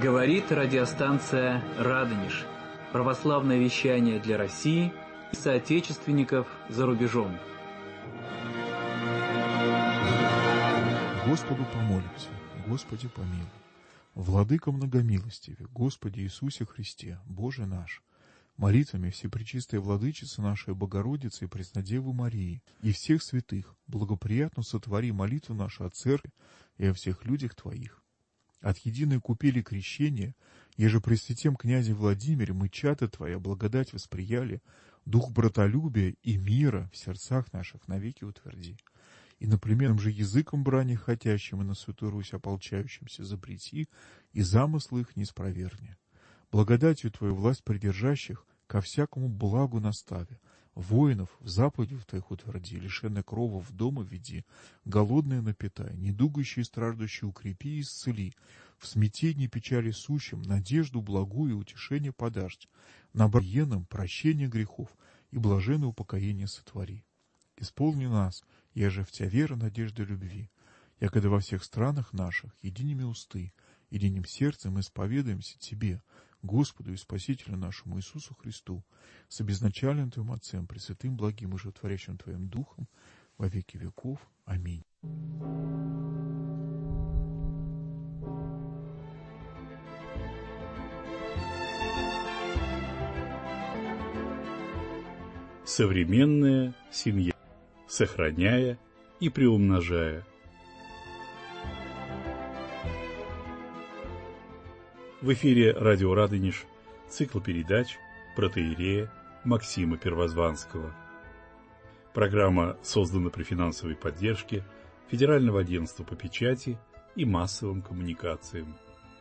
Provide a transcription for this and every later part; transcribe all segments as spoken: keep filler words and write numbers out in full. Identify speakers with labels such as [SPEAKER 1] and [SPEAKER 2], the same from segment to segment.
[SPEAKER 1] Говорит радиостанция «Радонеж». Православное вещание для России и соотечественников за рубежом.
[SPEAKER 2] Господу помолимся, Господи помилуй. Владыка многомилостивый, Господи Иисусе Христе, Боже наш, молитвами Всепречистой Владычицы нашей Богородицы и Преснодевы Марии и всех святых благоприятно сотвори молитву нашу о Церкви и о всех людях Твоих. От единой купели крещения, еже при святем князе Владимире мы чада Твоя благодать восприяли, дух братолюбия и мира в сердцах наших навеки утверди. И наплеменным же языком брани хотящим и на Святую Русь ополчающимся запрети, и замыслы их не спроверни. Благодатью Твою власть придержащих ко всякому благу настави, воинов в заповедях Твоих утверди, лишенных крова в дома веди, голодные напитай, недугающие и страждущие укрепи и исцели, в смятении печали сущим надежду благую и утешение подашь, на военном прощение грехов и блаженное упокоение сотвори. Исполни нас, еже в Тя вера, надежда, любви, якогда во всех странах наших единими усты, единым сердцем исповедаемся Тебе, Господу и Спасителю нашему Иисусу Христу, с обезначальным Твоим Отцем, Пресвятым, благим и животворящим Твоим Духом, во веки веков. Аминь.
[SPEAKER 3] Современная семья, сохраняя и приумножая. В эфире радио «Радонеж», цикл передач протоиерея Максима Первозванского. Программа создана при финансовой поддержке Федерального агентства по печати и массовым коммуникациям.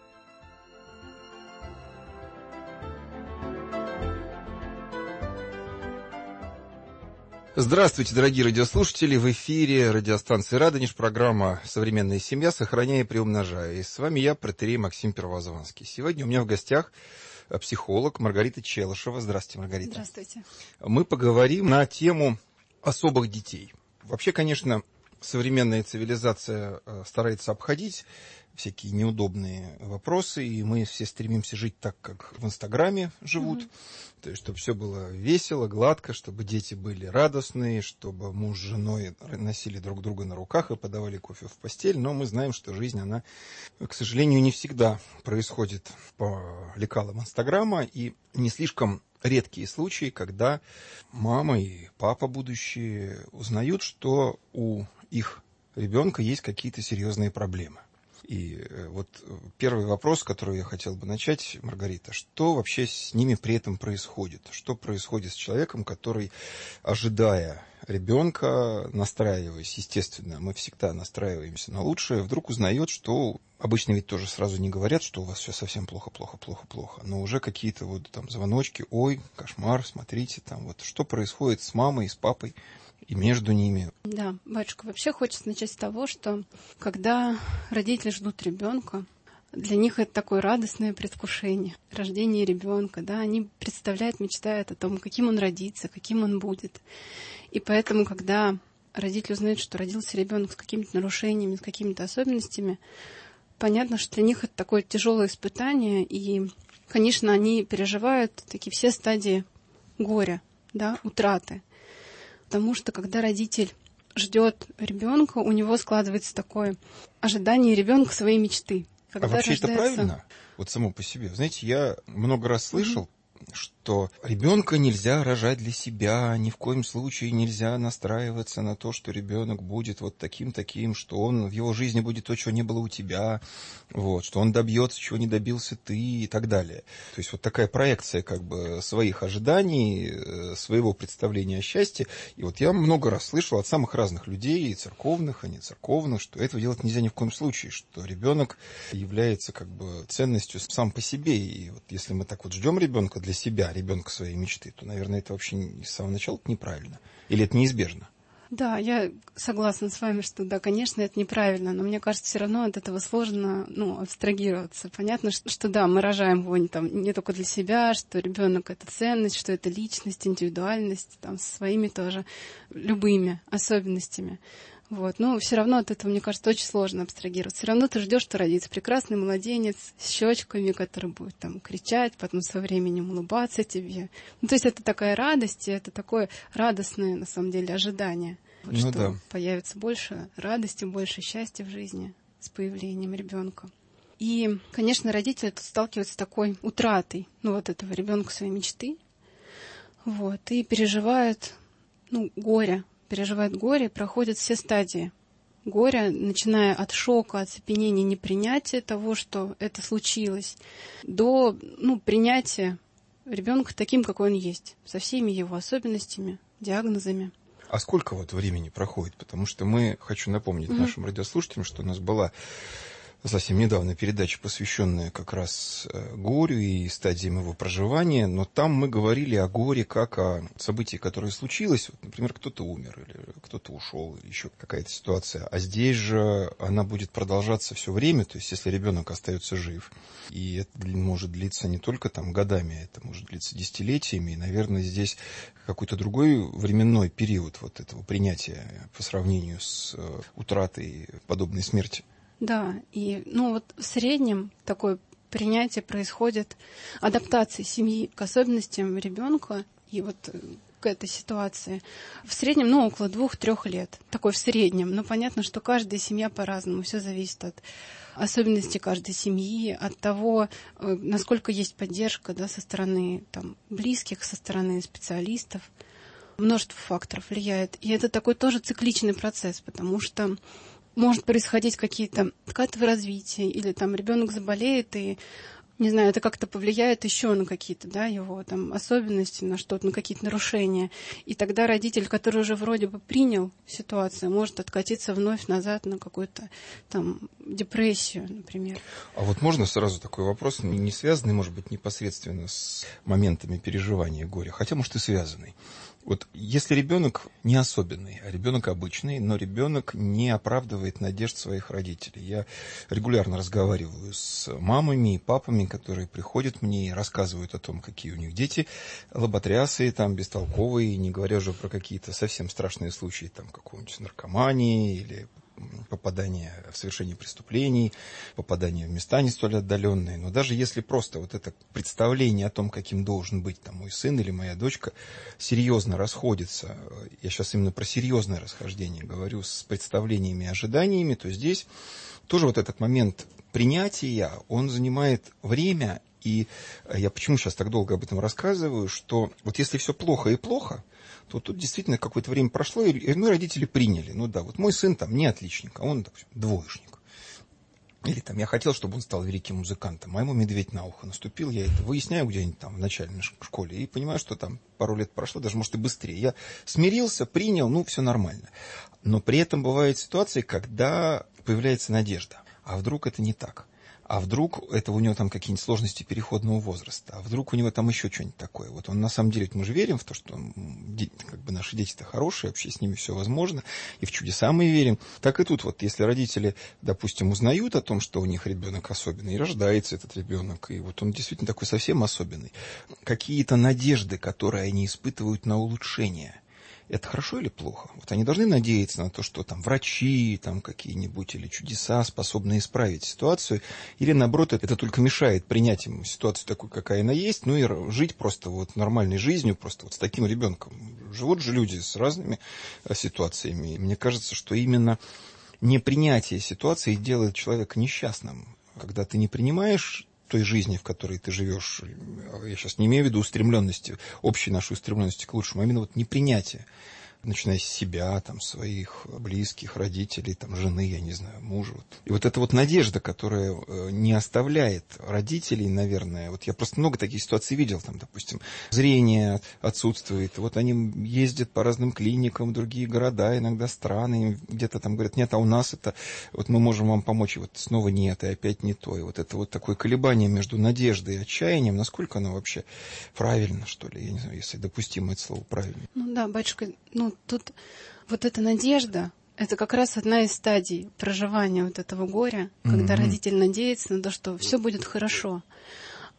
[SPEAKER 4] Здравствуйте, дорогие радиослушатели! В эфире радиостанции «Радонеж», программа «Современная семья. Сохраняя и приумножая». И с вами я, протоиерей Максим Первозванский. Сегодня у меня в гостях психолог Маргарита Челышева. Здравствуйте, Маргарита.
[SPEAKER 5] Здравствуйте.
[SPEAKER 4] Мы поговорим на тему особых детей. Вообще, конечно, современная цивилизация старается обходить всякие неудобные вопросы, и мы все стремимся жить так, как в Инстаграме живут. Mm-hmm. То есть, чтобы все было весело, гладко, чтобы дети были радостные, чтобы муж с женой носили друг друга на руках и подавали кофе в постель. Но мы знаем, что жизнь, она, к сожалению, не всегда происходит по лекалам Инстаграма, и не слишком редкие случаи, когда мама и папа будущие узнают, что у их ребенка есть какие-то серьезные проблемы. И вот первый вопрос, который я хотел бы начать, Маргарита, что вообще с ними при этом происходит? Что происходит с человеком, который, ожидая ребенка, настраиваясь, естественно, мы всегда настраиваемся на лучшее, вдруг узнает, что обычно ведь тоже сразу не говорят, что у вас все совсем плохо, плохо, плохо, плохо, но уже какие-то вот там звоночки, ой, кошмар, смотрите, там вот что происходит с мамой и с папой и между ними.
[SPEAKER 5] Да, батюшка, вообще хочется начать с того, что когда родители ждут ребенка, для них это такое радостное предвкушение рождения ребенка, да, они представляют, мечтают о том, каким он родится, каким он будет. И поэтому, когда родители узнают, что родился ребенок с какими-то нарушениями, с какими-то особенностями, понятно, что для них это такое тяжелое испытание, и, конечно, они переживают такие все стадии горя, да, утраты. Потому что, когда родитель ждет ребенка, у него складывается такое ожидание ребенка своей мечты. Когда
[SPEAKER 4] а вообще
[SPEAKER 5] рождается...
[SPEAKER 4] это правильно? Вот само по себе. Знаете, я много раз слышал, mm-hmm. что ребенка нельзя рожать для себя, ни в коем случае нельзя настраиваться на то, что ребенок будет вот таким-таким, что он в его жизни будет то, чего не было у тебя, вот, что он добьется, чего не добился ты и так далее. То есть вот такая проекция как бы своих ожиданий, своего представления о счастье. И вот я много раз слышал от самых разных людей, и церковных, и не церковных, что этого делать нельзя ни в коем случае, что ребенок является как бы ценностью сам по себе. И вот если мы так вот ждем ребенка для себя, ребенка своей мечты, то, наверное, это вообще с самого начала неправильно. Или это неизбежно?
[SPEAKER 5] Да, я согласна с вами, что да, конечно, это неправильно, но мне кажется, все равно от этого сложно, ну, абстрагироваться. Понятно, что, что да, мы рожаем его не, там, не только для себя, что ребенок — это ценность, что это личность, индивидуальность, там, со своими тоже любыми особенностями. Вот. Но все равно от этого, мне кажется, очень сложно абстрагироваться. Все равно ты ждешь, что родится прекрасный младенец с щечками, который будет там кричать, потом со временем улыбаться тебе. Ну, то есть это такая радость, и это такое радостное, на самом деле, ожидание. Вот,
[SPEAKER 4] ну,
[SPEAKER 5] что
[SPEAKER 4] да.
[SPEAKER 5] появится больше радости, больше счастья в жизни с появлением ребенка. И, конечно, родители тут сталкиваются с такой утратой, ну, вот этого ребенка своей мечты. Вот. И переживают, ну, горе. переживает горе, проходят все стадии горя, начиная от шока, оцепенения, непринятия того, что это случилось, до ну, принятия ребенка таким, какой он есть, со всеми его особенностями, диагнозами.
[SPEAKER 4] А сколько вот времени проходит? Потому что мы, хочу напомнить mm-hmm. нашим радиослушателям, что у нас была совсем недавно передача, посвященная как раз горю и стадиям его проживания, но там мы говорили о горе как о событии, которое случилось. Вот, например, кто-то умер, или кто-то ушел, или еще какая-то ситуация. А здесь же она будет продолжаться все время, то есть если ребенок остается жив. И это может длиться не только там годами, это может длиться десятилетиями. И, наверное, здесь какой-то другой временной период вот этого принятия по сравнению с утратой подобной смерти.
[SPEAKER 5] Да, и ну вот в среднем такое принятие происходит, адаптация семьи к особенностям ребенка и вот к этой ситуации. В среднем, ну, около двух-трех лет. Такой в среднем. Но понятно, что каждая семья по-разному. Все зависит от особенностей каждой семьи, от того, насколько есть поддержка, да, со стороны там, близких, со стороны специалистов. Множество факторов влияет. И это такой тоже цикличный процесс, потому что может происходить какие-то откаты в развитии, или там ребенок заболеет, и, не знаю, это как-то повлияет еще на какие-то, да, его там особенности, на что-то, на какие-то нарушения. И тогда родитель, который уже вроде бы принял ситуацию, может откатиться вновь назад на какую-то там депрессию, например.
[SPEAKER 4] А вот можно сразу такой вопрос, не связанный, может быть, непосредственно с моментами переживания горя, хотя, может, и связанный. Вот если ребенок не особенный, а ребенок обычный, но ребенок не оправдывает надежд своих родителей. Я регулярно разговариваю с мамами и папами, которые приходят мне и рассказывают о том, какие у них дети лоботрясы, там, бестолковые, не говоря уже про какие-то совсем страшные случаи, там, какого-нибудь наркомании или попадание в совершение преступлений, попадание в места не столь отдаленные. Но даже если просто вот это представление о том, каким должен быть там мой сын или моя дочка, серьезно расходится, я сейчас именно про серьезное расхождение говорю, с представлениями и ожиданиями, то здесь тоже вот этот момент принятия, он занимает время. И я почему сейчас так долго об этом рассказываю, что вот если все плохо и плохо, то тут действительно какое-то время прошло, и мы родители приняли. Ну да, вот мой сын там не отличник, а он допустим, двоечник. Или там я хотел, чтобы он стал великим музыкантом, а ему медведь на ухо наступил. Я это выясняю где-нибудь там в начальной школе и понимаю, что там пару лет прошло, даже может и быстрее. Я смирился, принял, ну все нормально. Но при этом бывают ситуации, когда появляется надежда. А вдруг это не так? А вдруг это у него там какие-нибудь сложности переходного возраста, а вдруг у него там еще что-нибудь такое. Вот он на самом деле, мы же верим в то, что как бы наши дети-то хорошие, вообще с ними все возможно, и в чудеса мы верим. Так и тут вот, если родители, допустим, узнают о том, что у них ребенок особенный, и рождается этот ребенок, и вот он действительно такой совсем особенный, какие-то надежды, которые они испытывают на улучшение, это хорошо или плохо? Вот они должны надеяться на то, что там врачи там какие-нибудь или чудеса способны исправить ситуацию, или наоборот, это только мешает принять ему ситуацию такой, какая она есть, ну и жить просто вот нормальной жизнью, просто вот с таким ребенком. Живут же люди с разными ситуациями, и мне кажется, что именно непринятие ситуации делает человека несчастным. Когда ты не принимаешь той жизни, в которой ты живешь, я сейчас не имею в виду устремленности, общей нашей устремленности к лучшему, а именно вот непринятие, начиная с себя, там, своих близких, родителей, там, жены, я не знаю, мужа. И вот эта вот надежда, которая не оставляет родителей, наверное, вот я просто много таких ситуаций видел, там, допустим, зрение отсутствует, вот они ездят по разным клиникам в другие города, иногда страны, где-то там говорят, нет, а у нас это, вот мы можем вам помочь, и вот снова нет, и опять не то, и вот это вот такое колебание между надеждой и отчаянием, насколько оно вообще правильно, что ли, я не знаю, если допустимо это слово правильно.
[SPEAKER 5] Ну да, батюшка, ну тут вот эта надежда, это как раз одна из стадий проживания вот этого горя, когда mm-hmm. родитель надеется на то, что все будет хорошо.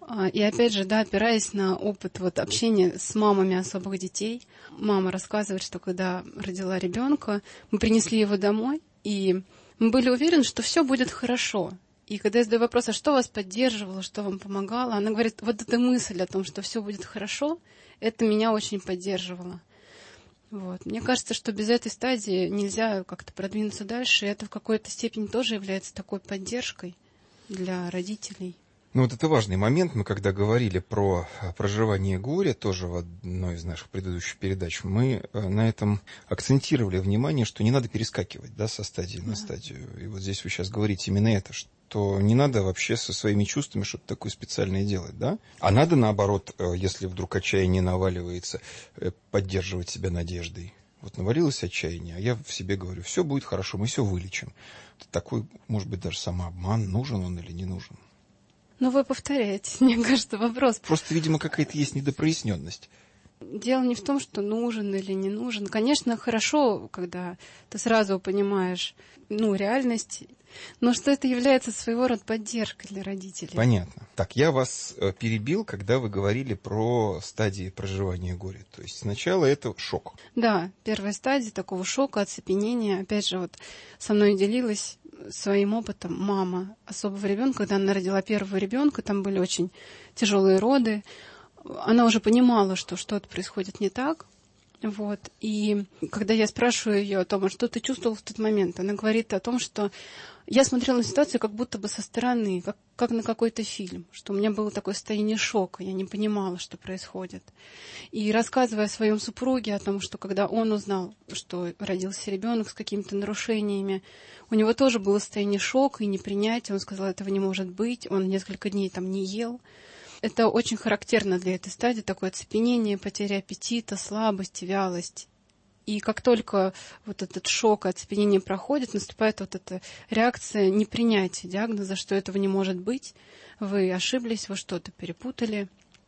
[SPEAKER 5] И опять же, да, опираясь на опыт вот общения с мамами особых детей, мама рассказывает, что когда родила ребенка, мы принесли его домой, и мы были уверены, что все будет хорошо. И когда я задаю вопрос, а что вас поддерживало, что вам помогало, она говорит, вот эта мысль о том, что все будет хорошо, это меня очень поддерживало. Вот. Мне кажется, что без этой стадии нельзя как-то продвинуться дальше, и это в какой-то степени тоже является такой поддержкой для родителей.
[SPEAKER 4] Ну вот это важный момент. Мы когда говорили про проживание горя, тоже в одной из наших предыдущих передач, мы на этом акцентировали внимание, что не надо перескакивать, да, со стадии на стадию. И вот здесь вы сейчас говорите именно это, что не надо вообще со своими чувствами что-то такое специальное делать, да? А надо, наоборот, если вдруг отчаяние наваливается, поддерживать себя надеждой. Вот навалилось отчаяние, а я в себе говорю, все будет хорошо, мы все вылечим. Такой, может быть, даже самообман, нужен он или не нужен.
[SPEAKER 5] Ну, вы повторяете, мне кажется, вопрос.
[SPEAKER 4] Просто, видимо, какая-то есть недопроясненность.
[SPEAKER 5] Дело не в том, что нужен или не нужен. Конечно, хорошо, когда ты сразу понимаешь, ну, реальность, но что это является своего рода поддержкой для родителей.
[SPEAKER 4] Понятно. Так, я вас перебил, когда вы говорили про стадии проживания горя. То есть сначала это шок.
[SPEAKER 5] Да, первая стадия такого шока, оцепенения. Опять же, вот со мной делилась своим опытом мама особого ребенка, когда она родила первого ребенка, там были очень тяжелые роды. Она уже понимала, что что-то происходит не так. Вот. И когда я спрашиваю ее о том, а что ты чувствовала в тот момент, она говорит о том, что я смотрела на ситуацию как будто бы со стороны, как, как на какой-то фильм, что у меня было такое состояние шока, я не понимала, что происходит. И рассказывая о своем супруге, о том, что когда он узнал, что родился ребенок с какими-то нарушениями, у него тоже было состояние шока и непринятия, он сказал, этого не может быть, он несколько дней там не ел. Это очень характерно для этой стадии, такое оцепенение, потеря аппетита, слабость, вялость. И как только вот этот шок, оцепенение проходит, наступает вот эта реакция непринятия диагноза, что этого не может быть, вы ошиблись, вы что-то перепутали.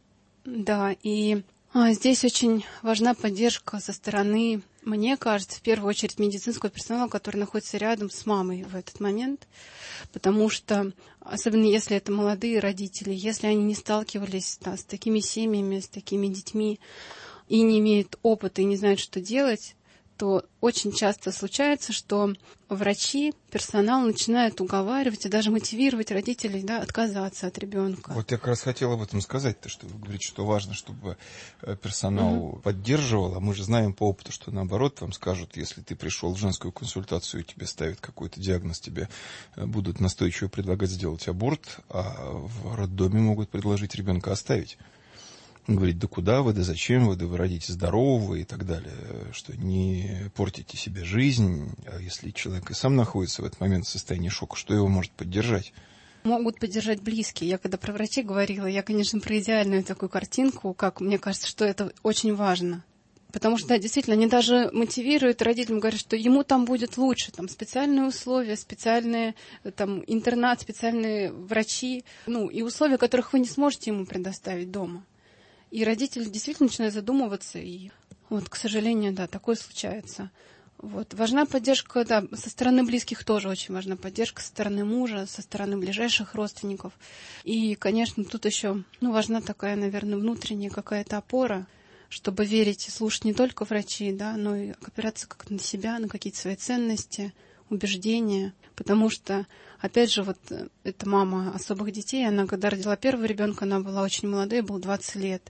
[SPEAKER 5] Да, и а, здесь очень важна поддержка со стороны, мне кажется, в первую очередь медицинского персонала, который находится рядом с мамой в этот момент, потому что, особенно если это молодые родители, если они не сталкивались да, с такими семьями, с такими детьми, и не имеют опыта и не знают, что делать, то очень часто случается, что врачи, персонал начинают уговаривать и даже мотивировать родителей да, отказаться от ребенка.
[SPEAKER 4] Вот я как раз хотел об этом сказать-то, что вы говорите, что важно, чтобы персонал угу. поддерживал, а мы же знаем по опыту, что наоборот вам скажут, если ты пришел в женскую консультацию, и тебе ставят какой-то диагноз, тебе будут настойчиво предлагать сделать аборт, а в роддоме могут предложить ребенка оставить. Говорить, да куда вы, да зачем вы, да вы родите здорового и так далее, что не портите себе жизнь, а если человек и сам находится в этот момент в состоянии шока, что его может поддержать?
[SPEAKER 5] Могут поддержать близкие. Я когда про врачей говорила, я, конечно, про идеальную такую картинку, как мне кажется, что это очень важно. Потому что, да, действительно, они даже мотивируют родителям, говорят, что ему там будет лучше, там специальные условия, специальные там интернат, специальные врачи, ну, и условия, которых вы не сможете ему предоставить дома. И родители действительно начинают задумываться, и вот, к сожалению, да, такое случается. Вот. Важна поддержка, да, со стороны близких тоже очень важна поддержка, со стороны мужа, со стороны ближайших родственников. И, конечно, тут еще, ну, важна такая, наверное, внутренняя какая-то опора, чтобы верить и слушать не только врачей, да, но и опираться как на себя, на какие-то свои ценности, убеждения. Потому что, опять же, вот эта мама особых детей, она когда родила первого ребенка, она была очень молодой, было двадцать лет.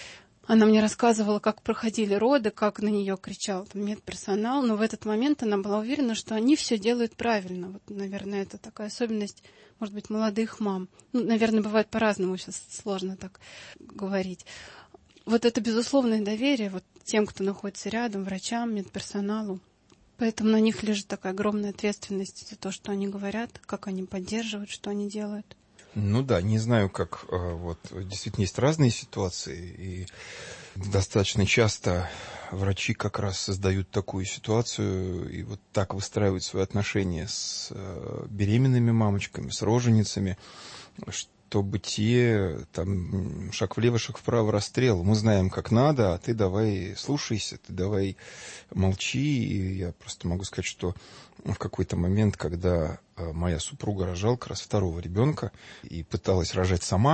[SPEAKER 5] Она мне рассказывала, как проходили роды, как на нее кричал там, медперсонал, но в этот момент она была уверена, что они все делают правильно. Вот, наверное, это такая особенность, может быть, молодых мам. Ну, наверное, бывает по-разному, сейчас сложно так говорить. Вот это безусловное доверие вот, тем, кто находится рядом, врачам, медперсоналу. Поэтому на них лежит такая огромная ответственность за то, что они говорят, как они поддерживают, что они делают.
[SPEAKER 4] Ну да, не знаю, как вот действительно есть разные ситуации, и достаточно часто врачи как раз создают такую ситуацию и вот так выстраивают свои отношения с беременными мамочками, с роженицами, чтобы те там шаг влево, шаг вправо, расстрел. Мы знаем, как надо, а ты давай слушайся, ты давай молчи. И я просто могу сказать, что в какой-то момент, когда моя супруга рожала как раз второго ребенка и пыталась рожать сама,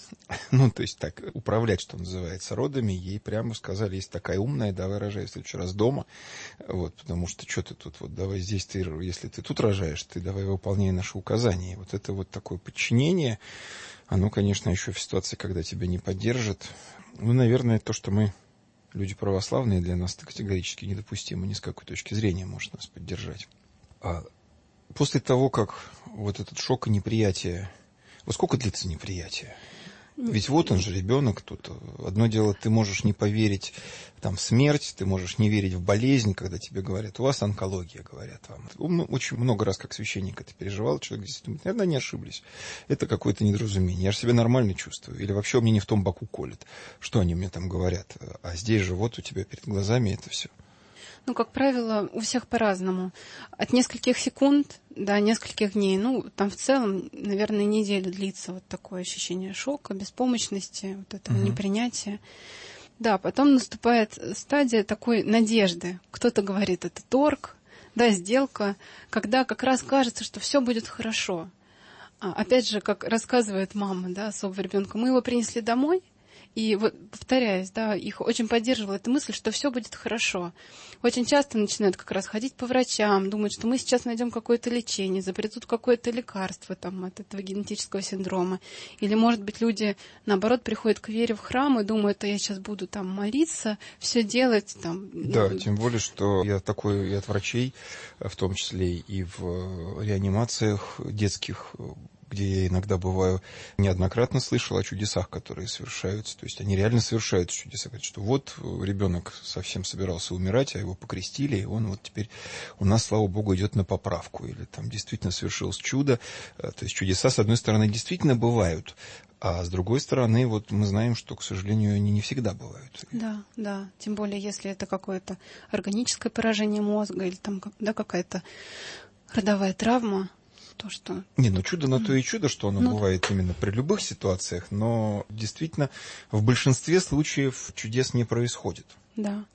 [SPEAKER 4] ну, то есть так, управлять, что называется, родами, ей прямо сказали, если такая умная, давай рожай в следующий раз дома, вот, потому что что ты тут, вот, давай здесь ты, если ты тут рожаешь, ты давай выполняй наши указания. И вот это вот такое подчинение, оно, конечно, еще в ситуации, когда тебя не поддержат, ну, наверное, то, что мы люди православные, для нас это категорически недопустимо, ни с какой точки зрения может нас поддержать. А после того, как вот этот шок и неприятие, вот сколько длится неприятие? Ведь вот он же, ребенок, тут одно дело, ты можешь не поверить там, в смерть, ты можешь не верить в болезнь, когда тебе говорят, у вас онкология, говорят вам. Очень много раз, как священник, это переживал, человек действительно, наверное, не ошиблись. Это какое-то недоразумение. Я же себя нормально чувствую. Или вообще у меня не в том боку колет. Что они мне там говорят? А здесь же вот у тебя перед глазами это все.
[SPEAKER 5] Ну, как правило, у всех по-разному. От нескольких секунд до нескольких дней. Ну, там в целом, наверное, неделю длится вот такое ощущение шока, беспомощности, вот этого uh-huh. непринятия. Да, потом наступает стадия такой надежды. Кто-то говорит, это торг, да, сделка, когда как раз кажется, что все будет хорошо. А, опять же, как рассказывает мама, да, особого ребенка, мы его принесли домой, и вот, повторяюсь, да, их очень поддерживала эта мысль, что все будет хорошо. Очень часто начинают как раз ходить по врачам, думают, что мы сейчас найдем какое-то лечение, изобретут какое-то лекарство там, от этого генетического синдрома. Или, может быть, люди, наоборот, приходят к вере в храм и думают, а я сейчас буду там молиться, все делать. Там,
[SPEAKER 4] да,
[SPEAKER 5] ну...
[SPEAKER 4] тем более, что я такой и от врачей, в том числе и в реанимациях детских, где я иногда бываю, неоднократно слышал о чудесах, которые совершаются. То есть они реально совершают чудеса. Говорят, что вот ребенок совсем собирался умирать, а его покрестили, и он вот теперь у нас, слава богу, идет на поправку. Или там действительно совершилось чудо. То есть чудеса, с одной стороны, действительно бывают, а с другой стороны, вот мы знаем, что, к сожалению, они не всегда бывают.
[SPEAKER 5] Да, да. Тем более, если это какое-то органическое поражение мозга или там, да, какая-то родовая травма. То, что...
[SPEAKER 4] Не, ну чудо на то и чудо, что оно ну, бывает именно при любых ситуациях, но действительно в большинстве случаев чудес не происходит.
[SPEAKER 5] Да.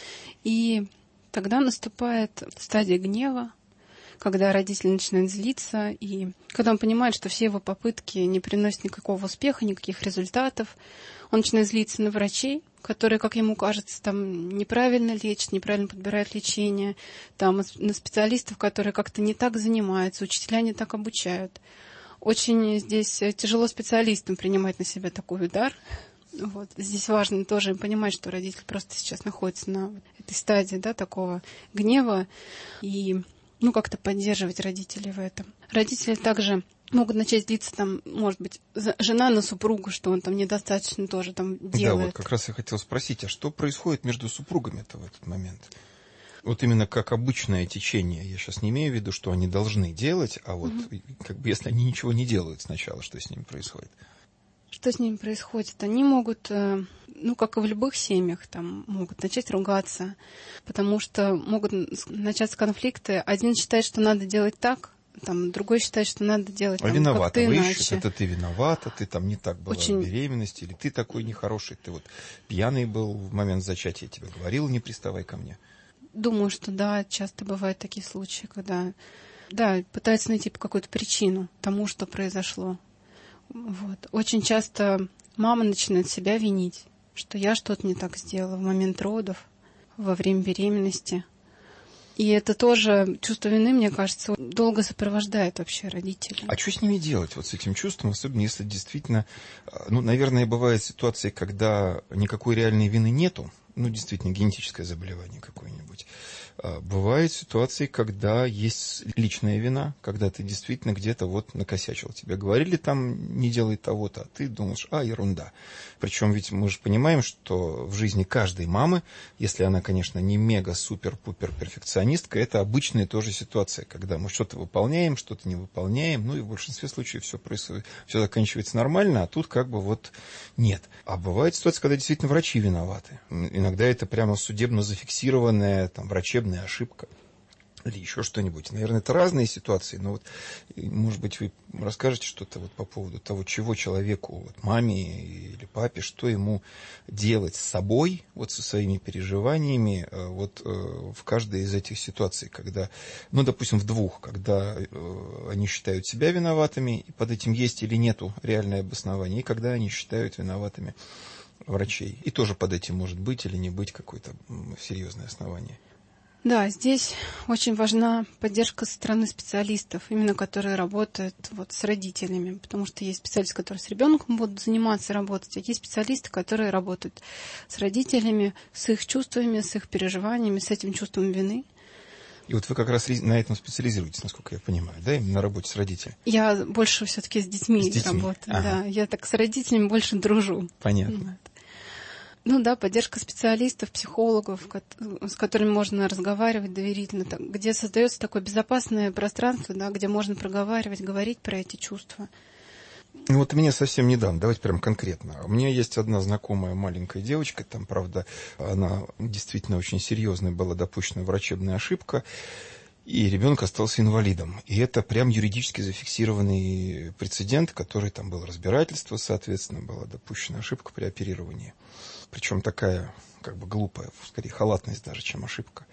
[SPEAKER 5] И тогда наступает стадия гнева, когда родитель начинает злиться, и когда он понимает, что все его попытки не приносят никакого успеха, никаких результатов, он начинает злиться на врачей, которые, как ему кажется, там неправильно лечат, неправильно подбирают лечение, там, на специалистов, которые как-то не так занимаются, учителя не так обучают. Очень здесь тяжело специалистам принимать на себя такой удар. Вот. Здесь важно тоже понимать, что родитель просто сейчас находится на этой стадии, да, такого гнева, и ну, как-то поддерживать родителей в этом. Родители также могут начать злиться, там, может быть, жена на супругу, что он там недостаточно тоже там делает.
[SPEAKER 4] Да, вот как раз я хотел спросить, а что происходит между супругами-то в этот момент? Вот именно как обычное течение. Я сейчас не имею в виду, что они должны делать, а вот угу. как бы если они ничего не делают сначала, что с ними происходит?
[SPEAKER 5] Что с ними происходит? Они могут, ну, как и в любых семьях, там, могут начать ругаться, потому что могут начаться конфликты. Один считает, что надо делать так, там, другой считает, что надо делать
[SPEAKER 4] а
[SPEAKER 5] там,
[SPEAKER 4] виновата,
[SPEAKER 5] как-то
[SPEAKER 4] вы
[SPEAKER 5] иначе.
[SPEAKER 4] ищут, это ты виновата, ты там не так была Очень... в беременности, или ты такой нехороший, ты вот пьяный был в момент зачатия, я тебе говорила, не приставай ко мне.
[SPEAKER 5] Думаю, что да, часто бывают такие случаи, когда, да, пытаются найти какую-то причину тому, что произошло. Вот. Очень часто мама начинает себя винить, что я что-то не так сделала в момент родов, во время беременности. И это тоже чувство вины, мне кажется, долго сопровождает вообще родителей.
[SPEAKER 4] А что с ними делать, вот с этим чувством, особенно если действительно, ну, наверное, бывают ситуации, когда никакой реальной вины нету, ну, действительно, генетическое заболевание какое-нибудь. Бывают ситуации, когда есть личная вина, когда ты действительно где-то вот накосячил. Тебе говорили там, не делай того-то, а ты думаешь, а, ерунда. Причем ведь мы же понимаем, что в жизни каждой мамы, если она, конечно, не мега-супер-пупер-перфекционистка, это обычная тоже ситуация, когда мы что-то выполняем, что-то не выполняем, ну и в большинстве случаев все происходит, все заканчивается нормально, а тут как бы вот нет. А бывает ситуация, когда действительно врачи виноваты. Иногда это прямо судебно зафиксированная там, врачебная ошибка. или еще что-нибудь. Наверное, это разные ситуации, но вот, может быть, вы расскажете что-то вот по поводу того, чего человеку, вот, маме или папе, что ему делать с собой, вот со своими переживаниями, вот в каждой из этих ситуаций, когда, ну, допустим, в двух, когда они считают себя виноватыми, и под этим есть или нету реальное обоснование, и когда они считают виноватыми врачей. И тоже под этим может быть или не быть какое-то серьезное основание.
[SPEAKER 5] Да, здесь очень важна поддержка со стороны специалистов, именно которые работают вот с родителями, потому что есть специалисты, которые с ребенком будут заниматься, работать, а есть специалисты, которые работают с родителями, с их чувствами, с их переживаниями, с этим чувством вины.
[SPEAKER 4] И вот вы как раз на этом специализируетесь, насколько я понимаю, да, именно на работе с родителями?
[SPEAKER 5] Я больше все-таки с детьми, с детьми работаю, ага. Да. Я так с родителями больше дружу.
[SPEAKER 4] Понятно.
[SPEAKER 5] Ну да, поддержка специалистов, психологов, с которыми можно разговаривать доверительно, где создается такое безопасное пространство, да, где можно проговаривать, говорить про эти чувства.
[SPEAKER 4] Ну вот мне совсем недавно, давайте прям конкретно. У меня есть одна знакомая маленькая девочка, там, правда, она действительно очень серьезная, была допущена врачебная ошибка, и ребенок остался инвалидом. И это прям юридически зафиксированный прецедент, который там было разбирательство, соответственно, была допущена ошибка при оперировании. Причем такая, как бы, глупая, скорее, халатность даже, чем ошибка.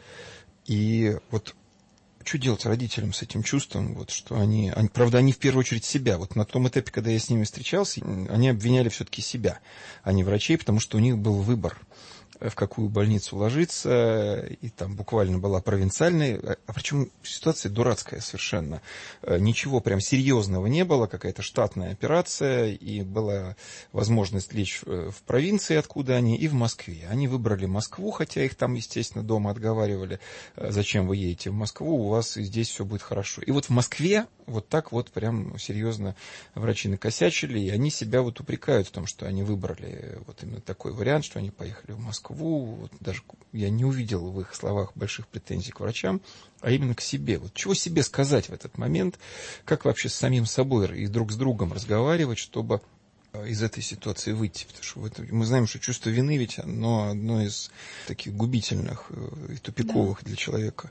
[SPEAKER 4] И вот что делать родителям с этим чувством, вот, что они, они... Правда, они в первую очередь себя. Вот на том этапе, когда я с ними встречался, они обвиняли все-таки себя, а не врачей, потому что у них был выбор, в какую больницу ложиться, и там буквально была провинциальная, а причем ситуация дурацкая совершенно. Ничего прям серьезного не было, какая-то штатная операция, и была возможность лечь в провинции, откуда они, и в Москве. Они выбрали Москву, хотя их там, естественно, дома отговаривали, зачем вы едете в Москву, у вас и здесь все будет хорошо. И вот в Москве вот так вот прям серьезно врачи накосячили, и они себя вот упрекают в том, что они выбрали вот именно такой вариант, что они поехали в Москву. Вот даже я не увидел в их словах больших претензий к врачам, а именно к себе. Вот чего себе сказать в этот момент, как вообще с самим собой и друг с другом разговаривать, чтобы из этой ситуации выйти. Потому что это, мы знаем, что чувство вины ведь оно одно из таких губительных и тупиковых, да, для человека.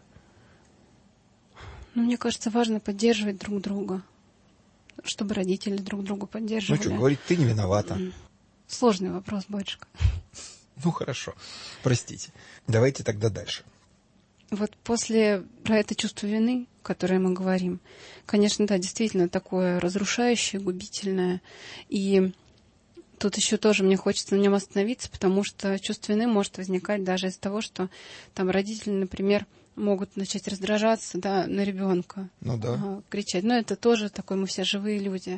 [SPEAKER 5] Ну, мне кажется, важно поддерживать друг друга, чтобы родители друг друга поддерживали.
[SPEAKER 4] Ну что, говорить, ты не виновата.
[SPEAKER 5] Сложный вопрос, батюшка.
[SPEAKER 4] Ну, хорошо, простите. Давайте тогда дальше.
[SPEAKER 5] Вот после про это чувство вины, о котором мы говорим, конечно, да, действительно такое разрушающее, губительное. И тут еще тоже мне хочется на нем остановиться, потому что чувство вины может возникать даже из-за того, что там родители, например, могут начать раздражаться, да, на ребенка,
[SPEAKER 4] ну, да.
[SPEAKER 5] кричать. Но это тоже такое, мы все живые люди.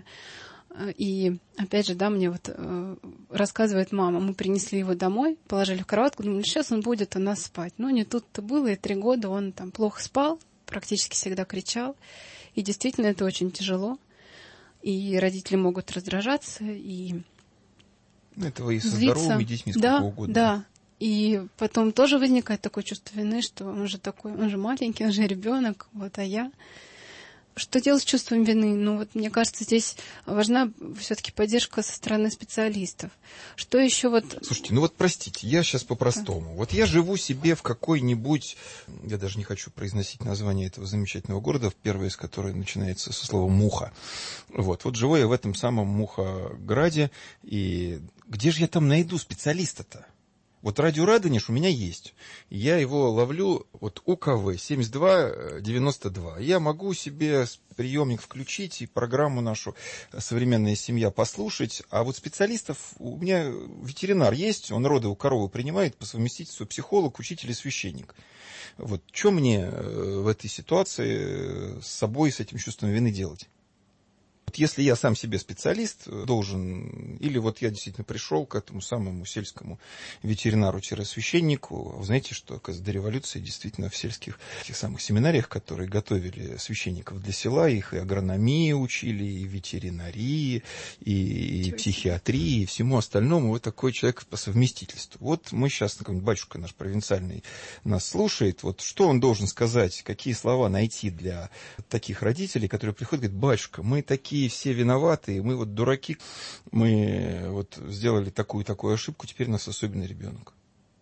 [SPEAKER 5] И опять же, да, мне вот э, рассказывает мама, мы принесли его домой, положили в кроватку, думали, сейчас он будет у нас спать. Ну, не тут-то было, и три года он там плохо спал, практически всегда кричал. И действительно, это очень тяжело. И родители могут раздражаться, и
[SPEAKER 4] это вы и со
[SPEAKER 5] злиться.
[SPEAKER 4] Здоровыми детьми сколько
[SPEAKER 5] да,
[SPEAKER 4] угодно.
[SPEAKER 5] Да, и потом тоже возникает такое чувство вины, что он же такой, он же маленький, он же ребенок, вот, а я... Что делать с чувством вины? Ну, вот, мне кажется, здесь важна все-таки поддержка со стороны специалистов. Что еще вот...
[SPEAKER 4] Слушайте, ну вот простите, я сейчас по-простому. Да. Вот я живу себе в какой-нибудь... Я даже не хочу произносить название этого замечательного города, первое из которого начинается со слова «Муха». Вот, вот живу я в этом самом Мухограде, и где же я там найду специалиста-то? Вот радио Радонеж у меня есть. Я его ловлю вот У Ка В семьдесят два девяносто два. Я могу себе приемник включить и программу нашу «Современная семья» послушать. А вот специалистов у меня ветеринар есть, он роды у коровы принимает, по совместительству психолог, учитель и священник. Вот что мне в этой ситуации с собой, с этим чувством вины делать? Если я сам себе специалист должен, или вот я действительно пришел к этому самому сельскому ветеринару-священнику, вы знаете, что до революции действительно в сельских тех самых семинариях, которые готовили священников для села, их и агрономии учили, и ветеринарии, и, и психиатрии, и всему остальному. Вот такой человек по совместительству. Вот мы сейчас, батюшка наш провинциальный нас слушает, вот что он должен сказать, какие слова найти для таких родителей, которые приходят и говорят: батюшка, мы такие все виноваты, мы вот дураки, мы вот сделали такую-такую ошибку, теперь у нас особенный ребенок.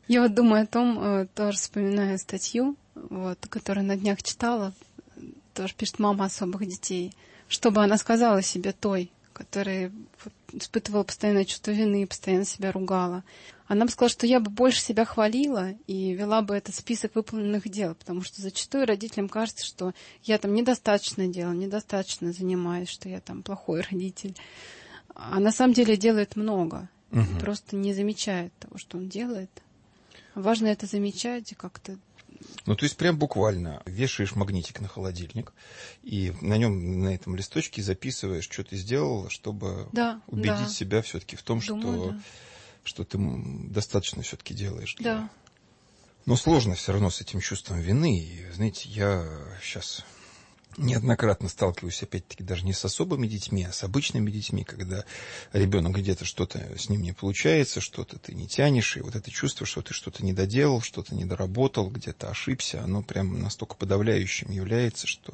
[SPEAKER 5] Я вот думаю о том, тоже вспоминаю статью, вот, которую на днях читала, тоже пишет мама особых детей, что бы она сказала себе той, которая испытывала постоянное чувство вины, постоянно себя ругала. Она бы сказала, что я бы больше себя хвалила и вела бы этот список выполненных дел, потому что зачастую родителям кажется, что я там недостаточно делаю, недостаточно занимаюсь, что я там плохой родитель. А на самом деле делает много, угу. Просто не замечает того, что он делает. Важно это замечать и как-то...
[SPEAKER 4] Ну, то есть прям буквально вешаешь магнитик на холодильник, и на нем, на этом листочке записываешь, что ты сделала, чтобы
[SPEAKER 5] да,
[SPEAKER 4] убедить
[SPEAKER 5] да.
[SPEAKER 4] себя все-таки в том,
[SPEAKER 5] Думаю,
[SPEAKER 4] что,
[SPEAKER 5] да.
[SPEAKER 4] что ты достаточно все-таки делаешь. Для...
[SPEAKER 5] Да.
[SPEAKER 4] Но сложно все равно с этим чувством вины. И, знаете, я сейчас неоднократно сталкиваюсь, опять-таки, даже не с особыми детьми, а с обычными детьми, когда ребенок где-то что-то с ним не получается, что-то ты не тянешь, и вот это чувство, что ты что-то не доделал, что-то не доработал, где-то ошибся, оно прям настолько подавляющим является, что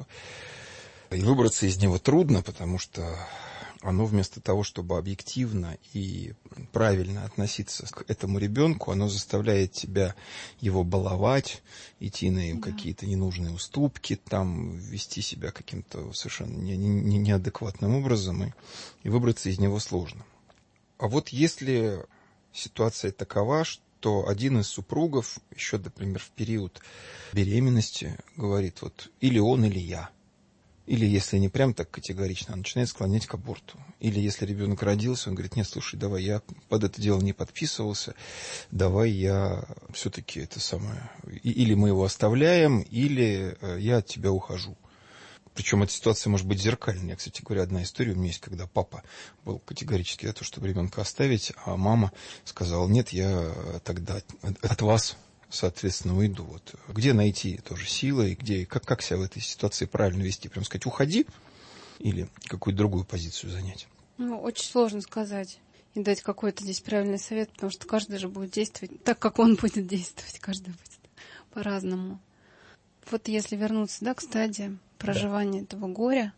[SPEAKER 4] и выбраться из него трудно, потому что оно вместо того, чтобы объективно и правильно относиться к этому ребенку, оно заставляет тебя его баловать, идти на да. какие-то ненужные уступки, там, вести себя каким-то совершенно не, не, неадекватным образом, и, и выбраться из него сложно. А вот если ситуация такова, что один из супругов еще, например, в период беременности говорит, вот, или он, или я. Или если не прям так категорично, он начинает склонять к аборту. Или если ребенок родился, он говорит, нет, слушай, давай, я под это дело не подписывался, давай я все-таки это самое... Или мы его оставляем, или я от тебя ухожу. Причем эта ситуация может быть зеркальной. Кстати говоря, одна история у меня есть, когда папа был категорически за то, чтобы ребенка оставить, а мама сказала, нет, я тогда от вас... соответственно, уйду. Вот. Где найти тоже силы, и где, как, как себя в этой ситуации правильно вести? Прям сказать, уходи, или какую-то другую позицию занять?
[SPEAKER 5] Ну, очень сложно сказать и дать какой-то здесь правильный совет, потому что каждый же будет действовать так, как он будет действовать. Каждый будет по-разному. Вот если вернуться, да, к стадии проживания да. этого горя,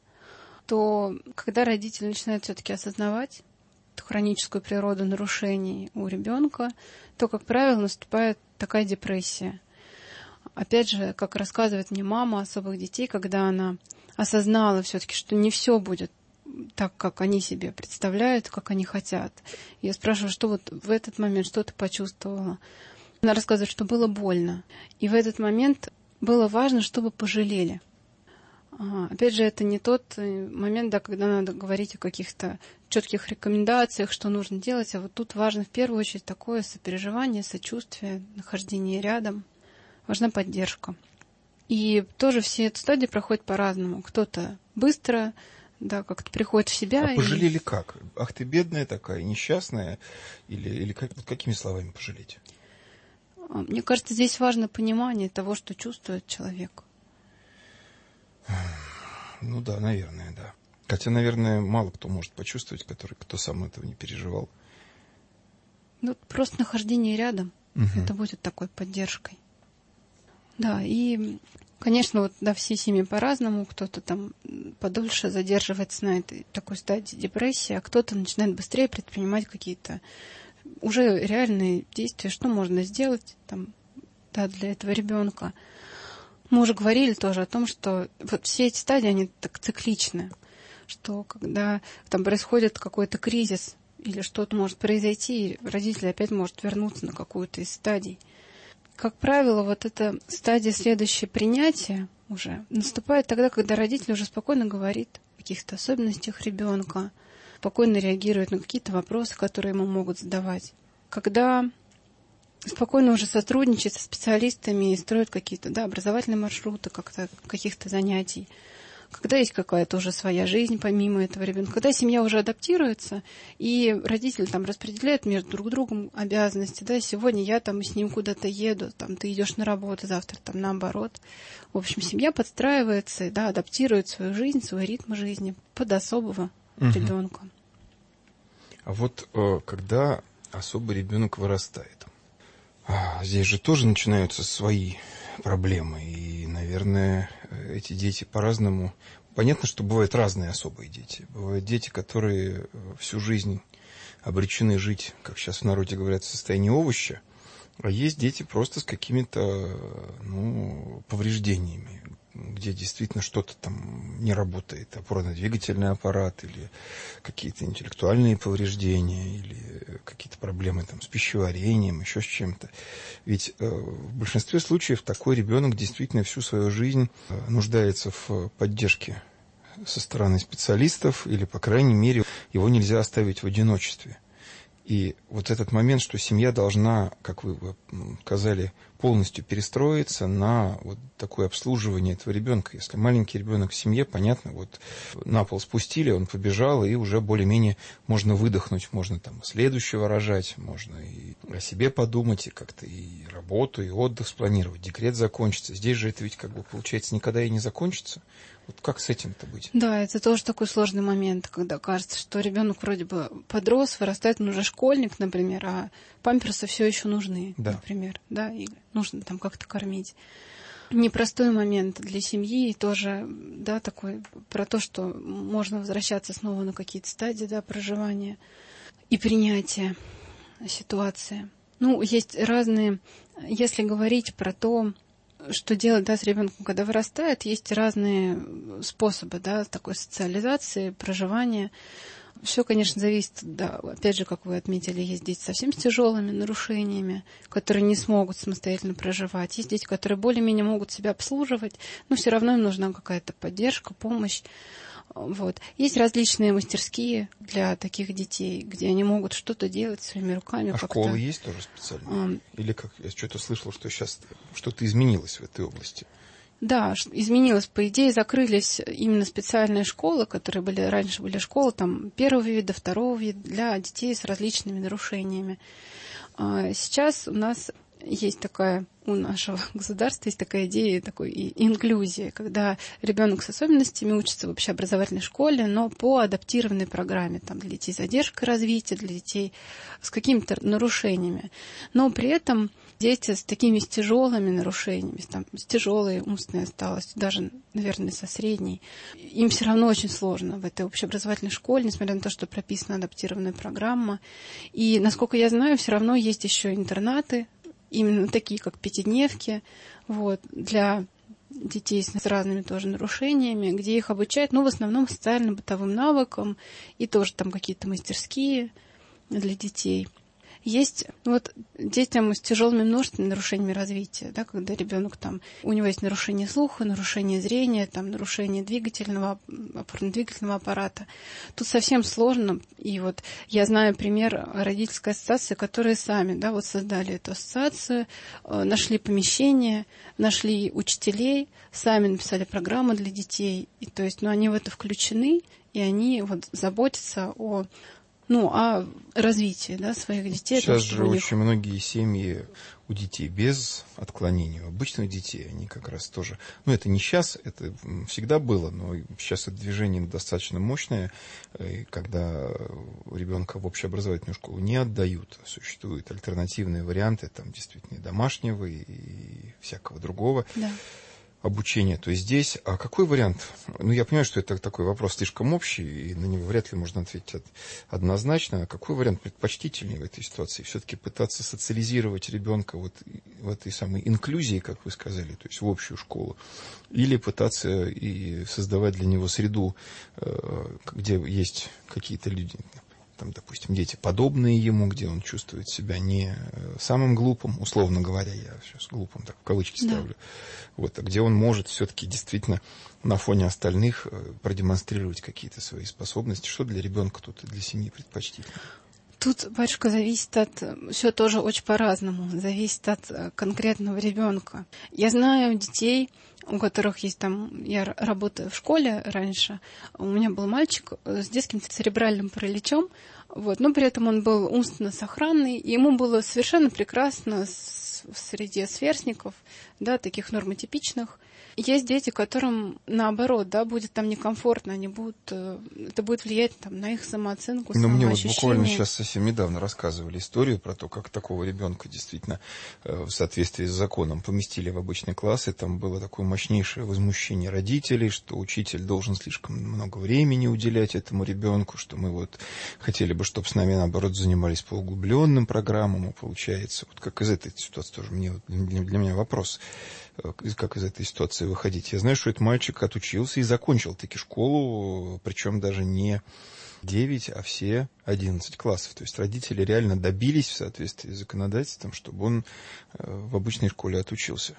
[SPEAKER 5] то когда родители начинают все-таки осознавать хроническую природу нарушений у ребенка, то, как правило, наступает такая депрессия. Опять же, как рассказывает мне мама особых детей, когда она осознала все-таки, что не все будет так, как они себе представляют, как они хотят. Я спрашиваю, что вот в этот момент, что ты почувствовала? Она рассказывает, что было больно. И в этот момент было важно, чтобы пожалели. Опять же, это не тот момент, да, когда надо говорить о каких-то четких рекомендациях, что нужно делать, а вот тут важно в первую очередь такое сопереживание, сочувствие, нахождение рядом. Важна поддержка. И тоже все эти стадии проходят по-разному. Кто-то быстро, да, как-то приходит в себя.
[SPEAKER 4] А пожалели
[SPEAKER 5] и...
[SPEAKER 4] как? Ах, ты бедная такая, несчастная? Или, или как, вот какими словами пожалеть?
[SPEAKER 5] Мне кажется, здесь важно понимание того, что чувствует человек.
[SPEAKER 4] Ну да, наверное, да. Хотя, наверное, мало кто может почувствовать, который, кто сам этого не переживал.
[SPEAKER 5] Ну, просто нахождение рядом, угу. это будет такой поддержкой. Да, и, конечно, вот да, все семьи по-разному. Кто-то там подольше задерживается на этой такой стадии депрессии, а кто-то начинает быстрее предпринимать какие-то уже реальные действия, что можно сделать там, да, для этого ребенка. Мы уже говорили тоже о том, что вот все эти стадии, они так цикличны, что когда там происходит какой-то кризис или что-то может произойти, родитель опять может вернуться на какую-то из стадий. Как правило, вот эта стадия следующее принятия уже наступает тогда, когда родитель уже спокойно говорит о каких-то особенностях ребенка, спокойно реагирует на какие-то вопросы, которые ему могут задавать. Когда спокойно уже сотрудничает со специалистами и строит какие-то да, образовательные маршруты, как-то, каких-то занятий. Когда есть какая-то уже своя жизнь помимо этого ребенка. Когда семья уже адаптируется, и родители там распределяют между друг другом обязанности. Да, сегодня я там с ним куда-то еду, там, ты идешь на работу, завтра там наоборот. В общем, семья подстраивается, да, адаптирует свою жизнь, свой ритм жизни под особого угу. ребенка.
[SPEAKER 4] А вот когда особый ребенок вырастает, здесь же тоже начинаются свои проблемы. И, наверное, эти дети по-разному... Понятно, что бывают разные особые дети. Бывают дети, которые всю жизнь обречены жить, как сейчас в народе говорят, в состоянии овоща. А есть дети просто с какими-то, ну, повреждениями, где действительно что-то там не работает, опорно-двигательный аппарат или какие-то интеллектуальные повреждения, или какие-то проблемы там с пищеварением, еще с чем-то. Ведь э, в большинстве случаев такой ребенок действительно всю свою жизнь э, нуждается в поддержке со стороны специалистов, или, по крайней мере, его нельзя оставить в одиночестве. И вот этот момент, что семья должна, как вы сказали, полностью перестроиться на вот такое обслуживание этого ребенка. Если маленький ребенок в семье, понятно, вот на пол спустили, он побежал, и уже более-менее можно выдохнуть, можно там следующего рожать, можно и о себе подумать, и как-то и работу, и отдых спланировать, декрет закончится. Здесь же это ведь как бы получается никогда и не закончится. Вот как с этим-то быть?
[SPEAKER 5] Да, это тоже такой сложный момент, когда кажется, что ребенок вроде бы подрос, вырастает, он уже школьник, например, а памперсы все еще нужны, да. например, да, и нужно там как-то кормить. Непростой момент для семьи, и тоже, да, такой про то, что можно возвращаться снова на какие-то стадии, да, проживания и принятия ситуации. Ну, есть разные, если говорить про то, что делать, да, с ребенком, когда вырастает, есть разные способы, да, такой социализации, проживания. Все, конечно, зависит, да, опять же, как вы отметили, есть дети совсем с тяжелыми нарушениями, которые не смогут самостоятельно проживать. Есть дети, которые более-менее могут себя обслуживать, но все равно им нужна какая-то поддержка, помощь. Вот. Есть различные мастерские для таких детей, где они могут что-то делать своими руками.
[SPEAKER 4] А
[SPEAKER 5] как-то.
[SPEAKER 4] Школы есть тоже специальные? Um, Или как я что-то слышал, что сейчас что-то изменилось в этой области?
[SPEAKER 5] Да, изменилось. По идее, закрылись именно специальные школы, которые были раньше были школы там, первого вида, второго вида для детей с различными нарушениями. Сейчас у нас есть такая, у нашего государства есть такая идея такой инклюзии, когда ребенок с особенностями учится в общеобразовательной школе, но по адаптированной программе, там, для детей с задержкой развития, для детей с какими-то нарушениями. Но при этом дети с такими с тяжелыми нарушениями, там, с тяжелой умственной отсталостью, даже, наверное, со средней, им все равно очень сложно в этой общеобразовательной школе, несмотря на то, что прописана адаптированная программа. И, насколько я знаю, все равно есть еще интернаты, именно такие, как пятидневки, вот, для детей с разными тоже нарушениями, где их обучают, ну, в основном социально-бытовым навыкам, и тоже там какие-то мастерские для детей. Есть вот детям с тяжелыми множественными нарушениями развития, да, когда ребенок там, у него есть нарушение слуха, нарушение зрения, там, нарушение двигательного, опорно-двигательного аппарата. Тут совсем сложно. И вот я знаю пример родительской ассоциации, которые сами, да, вот создали эту ассоциацию, нашли помещение, нашли учителей, сами написали программу для детей. И то есть, ну, они в это включены, и они вот заботятся о Ну, о развитии, да, своих детей.
[SPEAKER 4] Сейчас
[SPEAKER 5] то,
[SPEAKER 4] же
[SPEAKER 5] них...
[SPEAKER 4] очень многие семьи у детей без отклонений, у обычных детей, они как раз тоже... Ну, это не сейчас, это всегда было, но сейчас это движение достаточно мощное, когда ребенка в общеобразовательную школу не отдают. Существуют альтернативные варианты, там, действительно, домашнего и всякого другого.
[SPEAKER 5] Да.
[SPEAKER 4] Обучение. То есть здесь, а какой вариант? Ну, я понимаю, что это такой вопрос слишком общий, и на него вряд ли можно ответить однозначно. А какой вариант предпочтительнее в этой ситуации? Все-таки пытаться социализировать ребенка вот в этой самой инклюзии, как вы сказали, то есть в общую школу, или пытаться и создавать для него среду, где есть какие-то люди, там, допустим, дети, подобные ему, где он чувствует себя не самым глупым, условно говоря, я сейчас глупым так в кавычки ставлю, да. Вот, а где он может все-таки действительно на фоне остальных продемонстрировать какие-то свои способности. Что для ребенка тут и для семьи предпочтительно?
[SPEAKER 5] Тут, батюшка, зависит от... Все тоже очень по-разному. Зависит от конкретного ребенка. Я знаю детей, у которых есть там... Я работаю в школе раньше. У меня был мальчик с детским церебральным параличом. Вот, но при этом он был умственно сохранный. И ему было совершенно прекрасно в среде сверстников, да, таких нормотипичных. есть дети, которым наоборот, да, будет там некомфортно, они будут, это будет влиять там, на их самооценку,
[SPEAKER 4] Но
[SPEAKER 5] самоощущение.
[SPEAKER 4] мне вот буквально сейчас совсем недавно рассказывали историю про то, как такого ребенка действительно в соответствии с законом поместили в обычный класс, и там было такое мощнейшее возмущение родителей, что учитель должен слишком много времени уделять этому ребенку, что мы вот хотели бы, чтобы с нами, наоборот, занимались по углубленным программам, и получается, вот как из этой ситуации тоже мне, для, для меня вопрос, как из этой ситуации выходить. Я знаю, что этот мальчик отучился и закончил таки школу, причем даже не девять, а все одиннадцать классов. То есть родители реально добились в соответствии с законодательством, чтобы он в обычной школе отучился.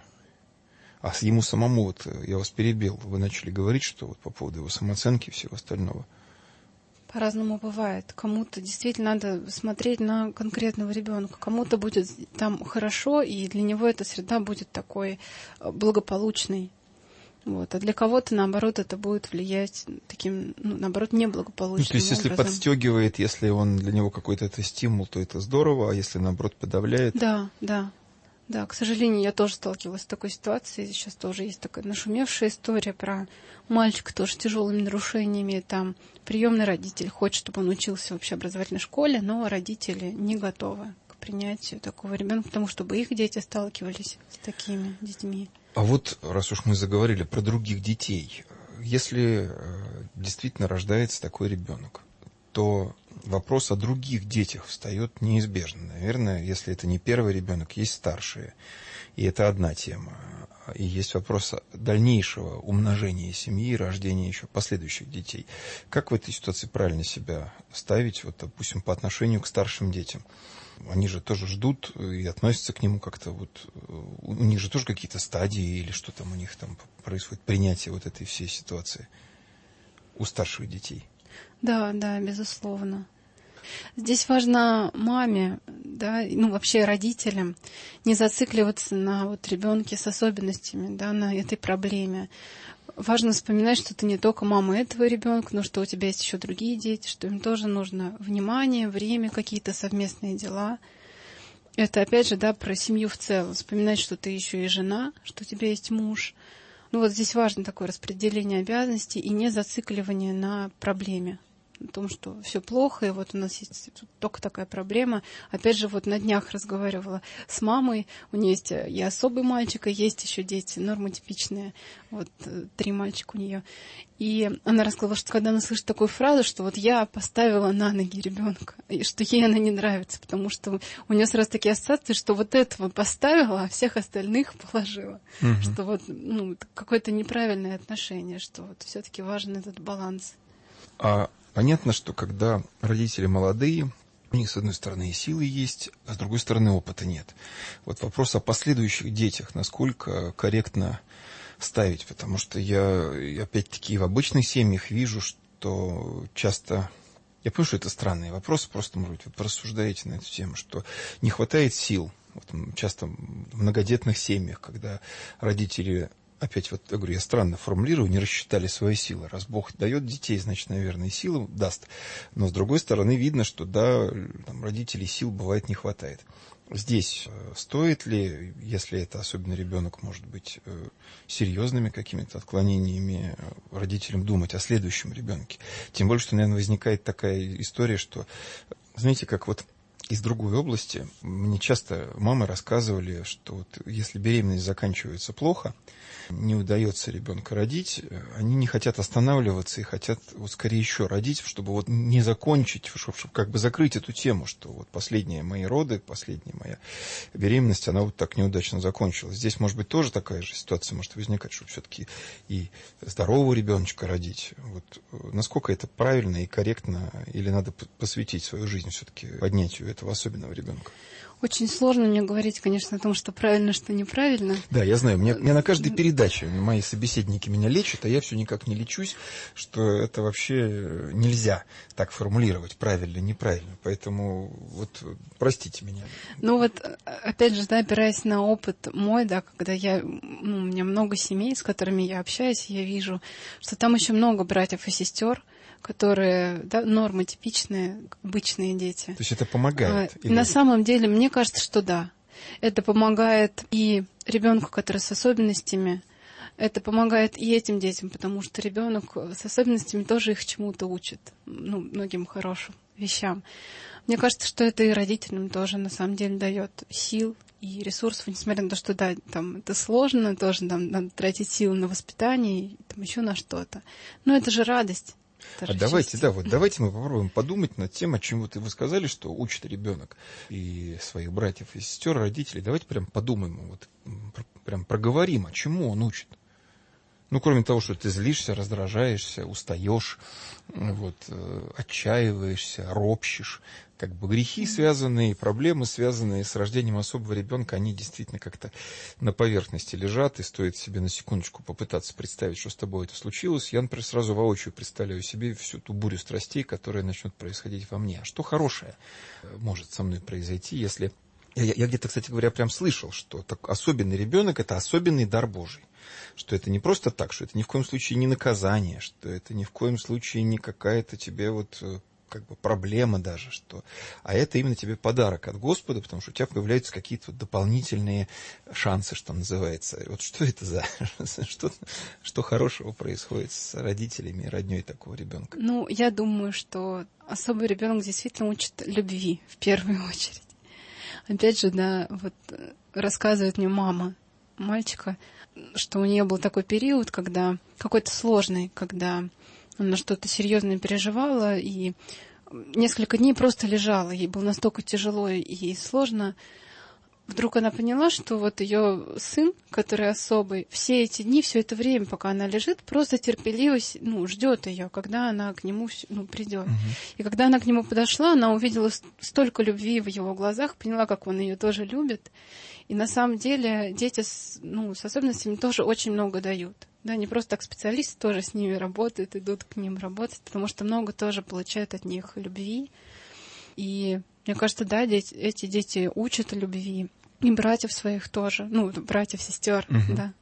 [SPEAKER 4] А ему самому, вот я вас перебил, вы начали говорить, что вот по поводу его самооценки и всего остального.
[SPEAKER 5] По-разному бывает. Кому-то действительно надо смотреть на конкретного ребенка. Кому-то будет там хорошо, и для него эта среда будет такой благополучной. Вот. А для кого-то, наоборот, это будет влиять таким, ну, наоборот, неблагополучным
[SPEAKER 4] ну, то есть,
[SPEAKER 5] образом.
[SPEAKER 4] Если подстегивает, если он для него какой-то это стимул, то это здорово, а если, наоборот, подавляет...
[SPEAKER 5] Да, да. Да, к сожалению, я тоже сталкивалась с такой ситуацией. Сейчас тоже есть такая нашумевшая история про мальчика тоже с тяжелыми нарушениями. Там приемный родитель хочет, чтобы он учился в общеобразовательной школе, но родители не готовы к принятию такого ребенка, потому чтобы их дети сталкивались с такими детьми.
[SPEAKER 4] А вот, раз уж мы заговорили про других детей, если действительно рождается такой ребенок, то вопрос о других детях встает неизбежно. Наверное, если это не первый ребенок, есть старшие. И это одна тема. И есть вопрос дальнейшего умножения семьи и рождения еще последующих детей. Как в этой ситуации правильно себя ставить, вот, допустим, по отношению к старшим детям? Они же тоже ждут и относятся к нему как-то вот... У них же тоже какие-то стадии или что там у них там происходит, принятие вот этой всей ситуации у старших детей.
[SPEAKER 5] Да, да, безусловно. Здесь важно маме, да, ну вообще родителям не зацикливаться на вот ребенке с особенностями, да, на этой проблеме. Важно вспоминать, что ты не только мама этого ребенка, но что у тебя есть еще другие дети, что им тоже нужно внимание, время, какие-то совместные дела. Это опять же, да, про семью в целом. Вспоминать, что ты еще и жена, что у тебя есть муж. Ну вот здесь важно такое распределение обязанностей и не зацикливание на проблеме. О том, что все плохо, и вот у нас есть только такая проблема. Опять же, вот на днях разговаривала с мамой, у нее есть и особый мальчик, и есть еще дети нормотипичные, вот три мальчика у нее. И она рассказала, что когда она слышит такую фразу, что вот я поставила на ноги ребенка, и что ей она не нравится, потому что у нее сразу такие ассоциации, что вот этого поставила, а всех остальных положила. Угу. Что вот ну, какое-то неправильное отношение, что вот все-таки важен этот баланс.
[SPEAKER 4] А понятно, что когда родители молодые, у них, с одной стороны, и силы есть, а с другой стороны, опыта нет. Вот вопрос о последующих детях, насколько корректно ставить, потому что я, опять-таки, в обычных семьях вижу, что часто... Я понимаю, что это странные вопросы, просто, может быть, вы порассуждаете на эту тему, что не хватает сил. Вот часто в многодетных семьях, когда родители... Опять вот, я говорю, я странно формулирую, не рассчитали свои силы. Раз Бог дает детей, значит, наверное, и силы даст. Но, с другой стороны, видно, что, да, там, родителей сил бывает не хватает. Здесь стоит ли, если это особенно ребенок, может быть, серьезными какими-то отклонениями, родителям думать о следующем ребенке? Тем более, что, наверное, возникает такая история, что, знаете, как вот из другой области, мне часто мамы рассказывали, что вот если беременность заканчивается плохо, не удается ребенка родить, они не хотят останавливаться и хотят вот скорее еще родить, чтобы вот не закончить, чтобы, чтобы как бы закрыть эту тему, что вот последние мои роды, последняя моя беременность, она вот так неудачно закончилась. Здесь, может быть, тоже такая же ситуация может возникать, чтобы все-таки и здорового ребеночка родить. Вот насколько это правильно и корректно, или надо посвятить свою жизнь все-таки поднятию этого особенного ребенка?
[SPEAKER 5] Очень сложно мне говорить, конечно, о том, что правильно, что неправильно.
[SPEAKER 4] Да, я знаю. Мне, мне на каждой передаче мои собеседники меня лечат, а я все никак не лечусь, что это вообще нельзя так формулировать, правильно, неправильно. Поэтому вот простите меня.
[SPEAKER 5] Ну вот, опять же, да, опираясь на опыт мой, да, когда я, ну, у меня много семей, с которыми я общаюсь, я вижу, что там еще много братьев и сестер, которые, да, нормотипичные, обычные дети.
[SPEAKER 4] То есть это помогает?
[SPEAKER 5] Или... На самом деле, мне кажется, что да. Это помогает и ребенку, который с особенностями, это помогает и этим детям, потому что ребенок с особенностями тоже их чему-то учит, ну, многим хорошим вещам. Мне кажется, что это и родителям тоже на самом деле дает сил и ресурсов, несмотря на то, что да, там это сложно, тоже там надо тратить силы на воспитание, там еще на что-то. Но это же радость.
[SPEAKER 4] А давайте, да, вот давайте мы попробуем подумать над тем, о чем вот вы сказали, что учит ребенок и своих братьев и сестер, родителей. Давайте прям подумаем, вот прям проговорим, а чему он учит. Ну, кроме того, что ты злишься, раздражаешься, устаешь, вот, отчаиваешься, ропщешь. Как бы грехи связанные, проблемы, связанные с рождением особого ребенка, они действительно как-то на поверхности лежат, и стоит себе на секундочку попытаться представить, что с тобой это случилось. Я, например, сразу воочию представляю себе всю ту бурю страстей, которая начнет происходить во мне. А что хорошее может со мной произойти, если... Я, я где-то, кстати говоря, прям слышал, что так, особенный ребенок – это особенный дар Божий. Что это не просто так, что это ни в коем случае не наказание, что это ни в коем случае не какая-то тебе вот... как бы проблема даже, что... А это именно тебе подарок от Господа, потому что у тебя появляются какие-то вот дополнительные шансы, что называется. Вот что это за... Что, что хорошего происходит с родителями и родней такого ребенка?
[SPEAKER 5] Ну, я думаю, что особый ребенок действительно учит любви в первую очередь. Опять же, да, вот рассказывает мне мама мальчика, что у нее был такой период, когда какой-то сложный, когда она что-то серьезное переживала, и несколько дней просто лежала. Ей было настолько тяжело и сложно. Вдруг она поняла, что вот ее сын, который особый, все эти дни, все это время, пока она лежит, просто терпеливо, ну, ждет ее, когда она к нему, ну, придет. Uh-huh. И когда она к нему подошла, она увидела столько любви в его глазах, поняла, как он ее тоже любит. И на самом деле дети с, ну, с особенностями тоже очень много дают. Да, не просто так специалисты тоже с ними работают, идут к ним работать, потому что много тоже получают от них любви. И мне кажется, да, дети, эти дети учат любви. И братьев своих тоже. Ну, братьев, сестер, uh-huh. да.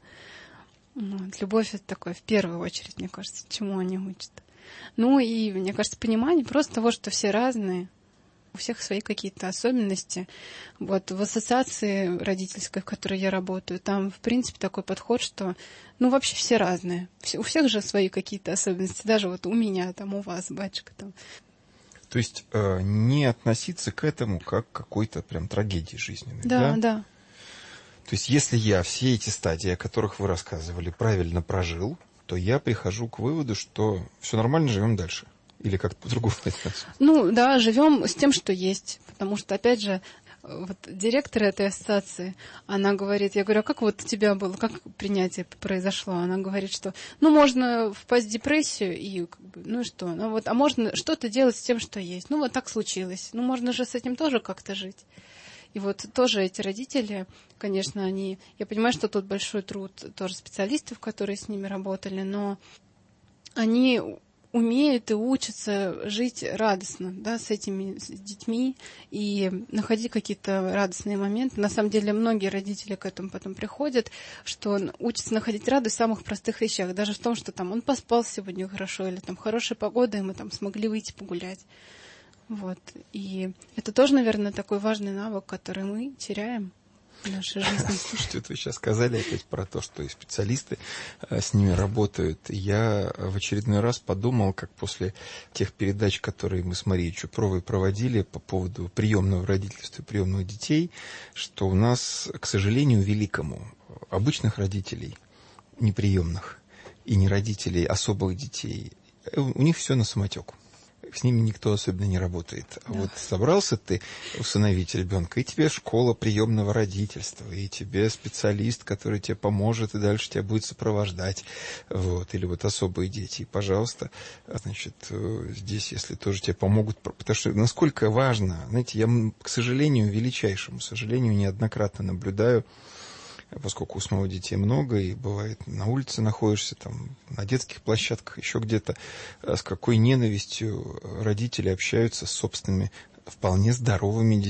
[SPEAKER 5] Вот, любовь — это такое, в первую очередь, мне кажется, чему они учат. Ну и, мне кажется, понимание просто того, что все разные, у всех свои какие-то особенности. Вот в ассоциации родительской, в которой я работаю, там, в принципе, такой подход, что, ну, вообще все разные. У всех же свои какие-то особенности. Даже вот у меня, там, у вас, батюшка, там.
[SPEAKER 4] То есть э, не относиться к этому как к какой-то прям трагедии жизненной.
[SPEAKER 5] Да,
[SPEAKER 4] да,
[SPEAKER 5] да.
[SPEAKER 4] То есть если я все эти стадии, о которых вы рассказывали, правильно прожил, то я прихожу к выводу, что все нормально, живем дальше. Или как-то по-другому относиться.
[SPEAKER 5] Ну да, живем с тем, что есть. Потому что, опять же, вот директор этой ассоциации, она говорит, я говорю, а как вот у тебя было, как принятие произошло? Она говорит, что, ну, можно впасть в депрессию, и, как бы, ну и что? Ну, вот, а можно что-то делать с тем, что есть. Ну, вот так случилось. Ну, можно же с этим тоже как-то жить. И вот тоже эти родители, конечно, они... Я понимаю, что тут большой труд тоже специалистов, которые с ними работали, но они... умеют и учатся жить радостно, да, с этими с детьми и находить какие-то радостные моменты. На самом деле многие родители к этому потом приходят, что учатся находить радость в самых простых вещах, даже в том, что там он поспал сегодня хорошо, или там хорошая погода, и мы там смогли выйти погулять. Вот. И это тоже, наверное, такой важный навык, который мы теряем в нашей жизни.
[SPEAKER 4] Слушайте, вот вы сейчас сказали опять про то, что и специалисты с ними работают. Я в очередной раз подумал, как после тех передач, которые мы с Марией Чупровой проводили по поводу приемного родительства и приемных детей, что у нас, к сожалению, великому, обычных родителей, неприемных, и не родителей особых детей, у них все на самотек. С ними никто особенно не работает. А да. Вот собрался ты усыновить ребенка, и тебе школа приемного родительства, и тебе специалист, который тебе поможет и дальше тебя будет сопровождать. Вот. Или вот особые дети. И, пожалуйста, значит, здесь, если тоже тебе помогут, потому что насколько важно, знаете, я, к сожалению, величайшему сожалению, неоднократно наблюдаю, поскольку у самого детей много, и бывает на улице находишься, там, на детских площадках, еще где-то, с какой ненавистью родители общаются с собственными вполне здоровыми детьми.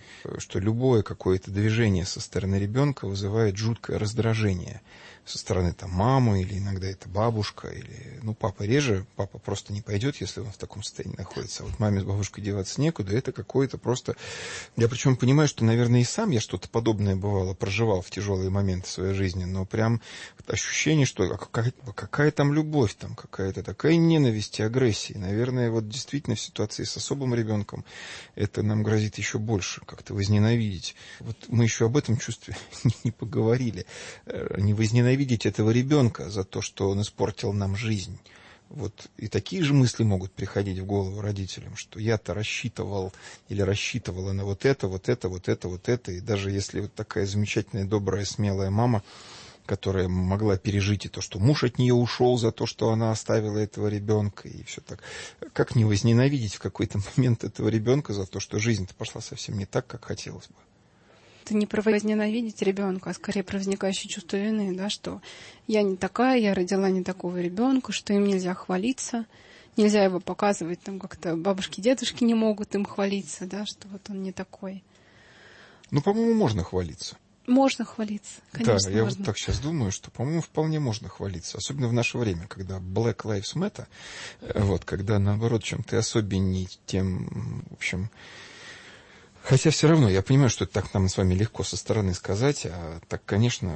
[SPEAKER 4] что любое какое-то движение со стороны ребенка вызывает жуткое раздражение со стороны там мамы, или иногда это бабушка, или, ну, папа реже, папа просто не пойдет, если он в таком состоянии находится. А вот маме с бабушкой деваться некуда, это какое-то просто... Я причем понимаю, что, наверное, и сам я что-то подобное бывало, проживал в тяжелые моменты своей жизни, но прям ощущение, что какая, какая там любовь, там какая-то такая ненависть и агрессия. Наверное, вот действительно в ситуации с особым ребенком это нам грозит еще больше, как-то возненавидеть. Вот мы еще об этом чувстве не поговорили. Не возненавидеть видеть этого ребенка за то, что он испортил нам жизнь. Вот и такие же мысли могут приходить в голову родителям, что я-то рассчитывал или рассчитывала на вот это, вот это, вот это, вот это. И даже если вот такая замечательная, добрая, смелая мама, которая могла пережить и то, что муж от нее ушел за то, что она оставила этого ребенка, и все так. Как не возненавидеть в какой-то момент этого ребенка за то, что жизнь-то пошла совсем не так, как хотелось бы?
[SPEAKER 5] Это не про возненавидеть ребенка, а скорее про возникающее чувство вины, да, что я не такая, я родила не такого ребенка, что им нельзя хвалиться, нельзя его показывать, там как-то бабушки, дедушки не могут им хвалиться, да, что вот он не такой.
[SPEAKER 4] Ну, по-моему, можно хвалиться.
[SPEAKER 5] Можно хвалиться, конечно,
[SPEAKER 4] да, я
[SPEAKER 5] можно.
[SPEAKER 4] вот так сейчас думаю, что, по-моему, вполне можно хвалиться, особенно в наше время, когда Black Lives Matter, вот, когда, наоборот, чем ты особенней, тем, в общем... Хотя все равно, я понимаю, что это так нам с вами легко со стороны сказать, а так, конечно,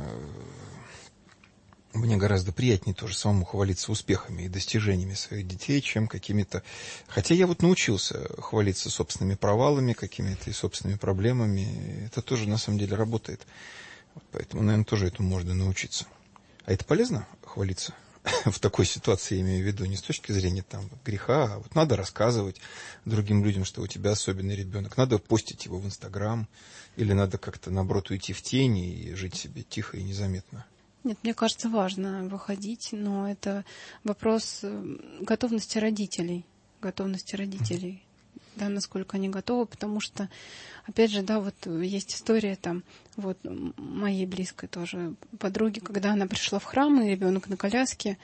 [SPEAKER 4] мне гораздо приятнее тоже самому хвалиться успехами и достижениями своих детей, чем какими-то... Хотя я вот научился хвалиться собственными провалами, какими-то и собственными проблемами. Это тоже, на самом деле, работает. Поэтому, наверное, тоже этому можно научиться. А это полезно, хвалиться? В такой ситуации, я имею в виду, не с точки зрения там, греха, а вот надо рассказывать другим людям, что у тебя особенный ребенок. Надо постить его в Инстаграм, или надо как-то, наоборот, уйти в тень и жить себе тихо и незаметно.
[SPEAKER 5] Нет, мне кажется, важно выходить, но это вопрос готовности родителей. Готовности родителей. Да, насколько они готовы, потому что, опять же, да, вот есть история там, вот моей близкой тоже подруги, когда она пришла в храм, и ребенок на коляске,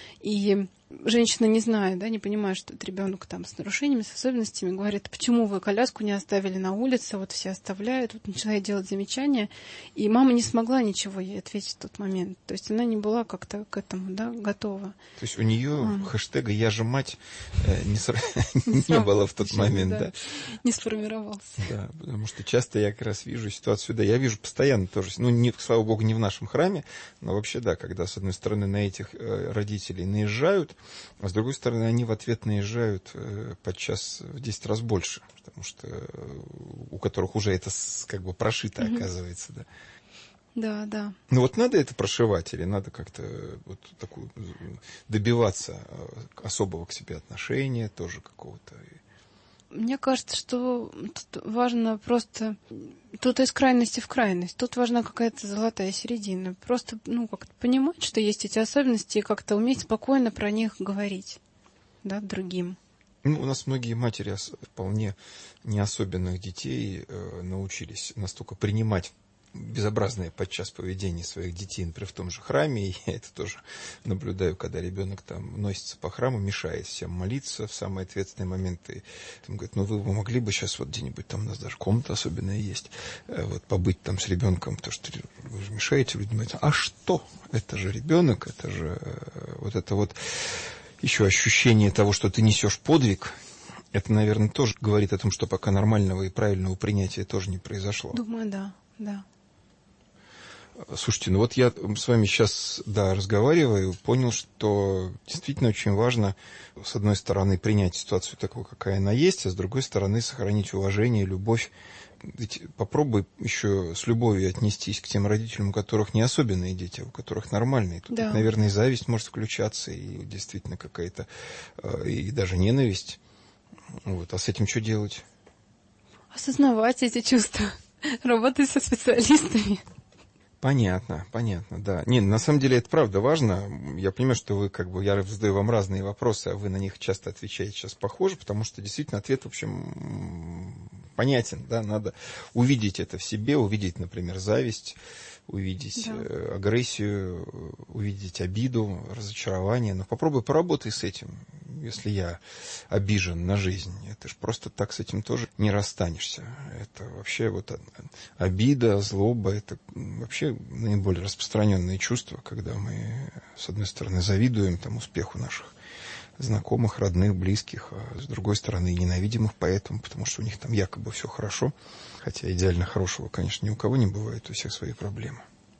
[SPEAKER 5] и женщина не знает, да, не понимает, что это ребенок там с нарушениями, с особенностями, говорит, почему вы коляску не оставили на улице, вот все оставляют, вот начала делать замечания, и мама не смогла ничего ей ответить в тот момент, то есть она не была как-то к этому, да, готова.
[SPEAKER 4] То есть у нее а. хэштега «Я же мать» не, сра...
[SPEAKER 5] не,
[SPEAKER 4] не было в тот момент, да?
[SPEAKER 5] да? Не сформировался.
[SPEAKER 4] Да, потому что часто я как раз вижу ситуацию, да, я вижу постоянно тоже, ну, не, слава богу, не в нашем храме, но вообще, да, когда, с одной стороны, на этих родителей наезжают, а с другой стороны, они в ответ наезжают э, подчас в десять раз больше, потому что э, у которых уже это с, как бы прошито, mm-hmm. оказывается, да.
[SPEAKER 5] Да, да.
[SPEAKER 4] Ну вот надо это прошивать, или надо как-то вот такую добиваться особого к себе отношения, тоже какого-то.
[SPEAKER 5] Мне кажется, что тут важно просто... Тут из крайности в крайность. Тут важна какая-то золотая середина. Просто, ну, как-то понимать, что есть эти особенности, и как-то уметь спокойно про них говорить, да, другим.
[SPEAKER 4] Ну, у нас многие матери вполне не особенных детей э, научились настолько принимать безобразное подчас поведение своих детей, например, в том же храме, и я это тоже наблюдаю, когда ребенок там носится по храму, мешает всем молиться в самые ответственные моменты. Он говорит, ну вы могли бы сейчас вот где-нибудь, там у нас даже комната особенная есть, вот побыть там с ребенком, потому что вы же мешаете, люди думают, а что? Это же ребенок, это же вот это вот еще ощущение того, что ты несешь подвиг. Это, наверное, тоже говорит о том, что пока нормального и правильного принятия тоже не произошло.
[SPEAKER 5] Думаю, да, да.
[SPEAKER 4] Слушайте, ну вот я с вами сейчас, да, разговариваю, понял, что действительно очень важно, с одной стороны, принять ситуацию такой, какая она есть, а с другой стороны, сохранить уважение, любовь. Ведь попробуй еще с любовью отнестись к тем родителям, у которых не особенные дети, а у которых нормальные. Тут,
[SPEAKER 5] да.
[SPEAKER 4] наверное, и зависть может включаться, и действительно какая-то, и даже ненависть. Вот. А с этим что делать?
[SPEAKER 5] Осознавать эти чувства, работать со специалистами.
[SPEAKER 4] Понятно, понятно, да. Не, на самом деле это правда важно. Я понимаю, что вы, как бы, я задаю вам разные вопросы, а вы на них часто отвечаете сейчас похоже, потому что действительно ответ, в общем, понятен, да, надо увидеть это в себе, увидеть, например, зависть, увидеть да. агрессию, увидеть обиду, разочарование. Но попробуй поработай с этим, если я обижен на жизнь. Это же просто так с этим тоже не расстанешься. Это вообще вот обида, злоба, это вообще наиболее распространенные чувства, когда мы, с одной стороны, завидуем там успеху наших знакомых, родных, близких, а с другой стороны, ненавидим их поэтому, потому что у них там якобы все хорошо. Хотя идеально хорошего, конечно, ни у кого не бывает, у всех свои проблемы.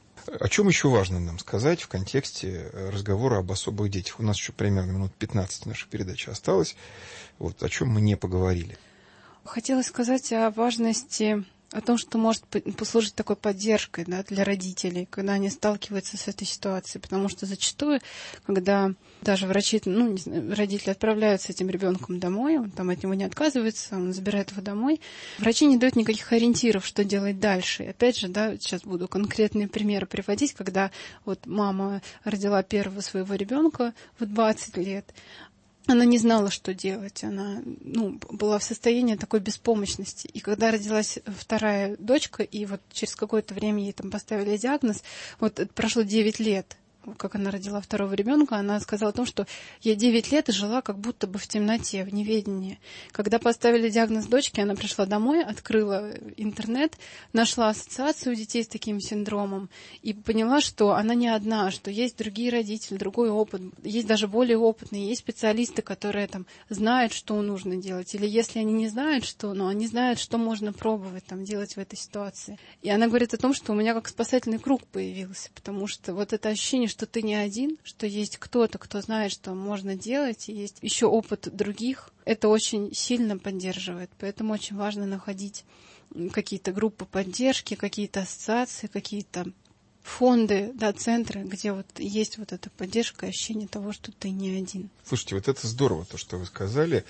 [SPEAKER 4] О чем еще важно нам сказать в контексте разговора об особых детях? У нас еще примерно минут пятнадцать нашей передачи осталось. Вот о чем мы не поговорили.
[SPEAKER 5] Хотела сказать о важности, о том, что может послужить такой поддержкой, да, для родителей, когда они сталкиваются с этой ситуацией. Потому что зачастую, когда даже врачи, ну, не знаю, родители отправляют с этим ребенком домой, он там от него не отказывается, он забирает его домой, врачи не дают никаких ориентиров, что делать дальше. И опять же, да, сейчас буду конкретные примеры приводить, когда вот мама родила первого своего ребенка в двадцать лет, она не знала, что делать. Она, ну, была в состоянии такой беспомощности. И когда родилась вторая дочка, и вот через какое-то время ей там поставили диагноз, вот прошло девять лет, как она родила второго ребенка, она сказала о том, что я девять лет жила как будто бы в темноте, в неведении. Когда поставили диагноз дочке, она пришла домой, открыла интернет, нашла ассоциацию детей с таким синдромом и поняла, что она не одна, что есть другие родители, другой опыт, есть даже более опытные, есть специалисты, которые там знают, что нужно делать, или если они не знают, что, но они знают, что можно пробовать там делать в этой ситуации. И она говорит о том, что у меня как спасательный круг появился, потому что вот это ощущение, что ты не один, что есть кто-то, кто знает, что можно делать, и есть еще опыт других. Это очень сильно поддерживает. Поэтому очень важно находить какие-то группы поддержки, какие-то ассоциации, какие-то фонды, да, центры, где вот есть вот эта поддержка, ощущение того, что ты не один.
[SPEAKER 4] Слушайте, вот это здорово, то, что вы сказали.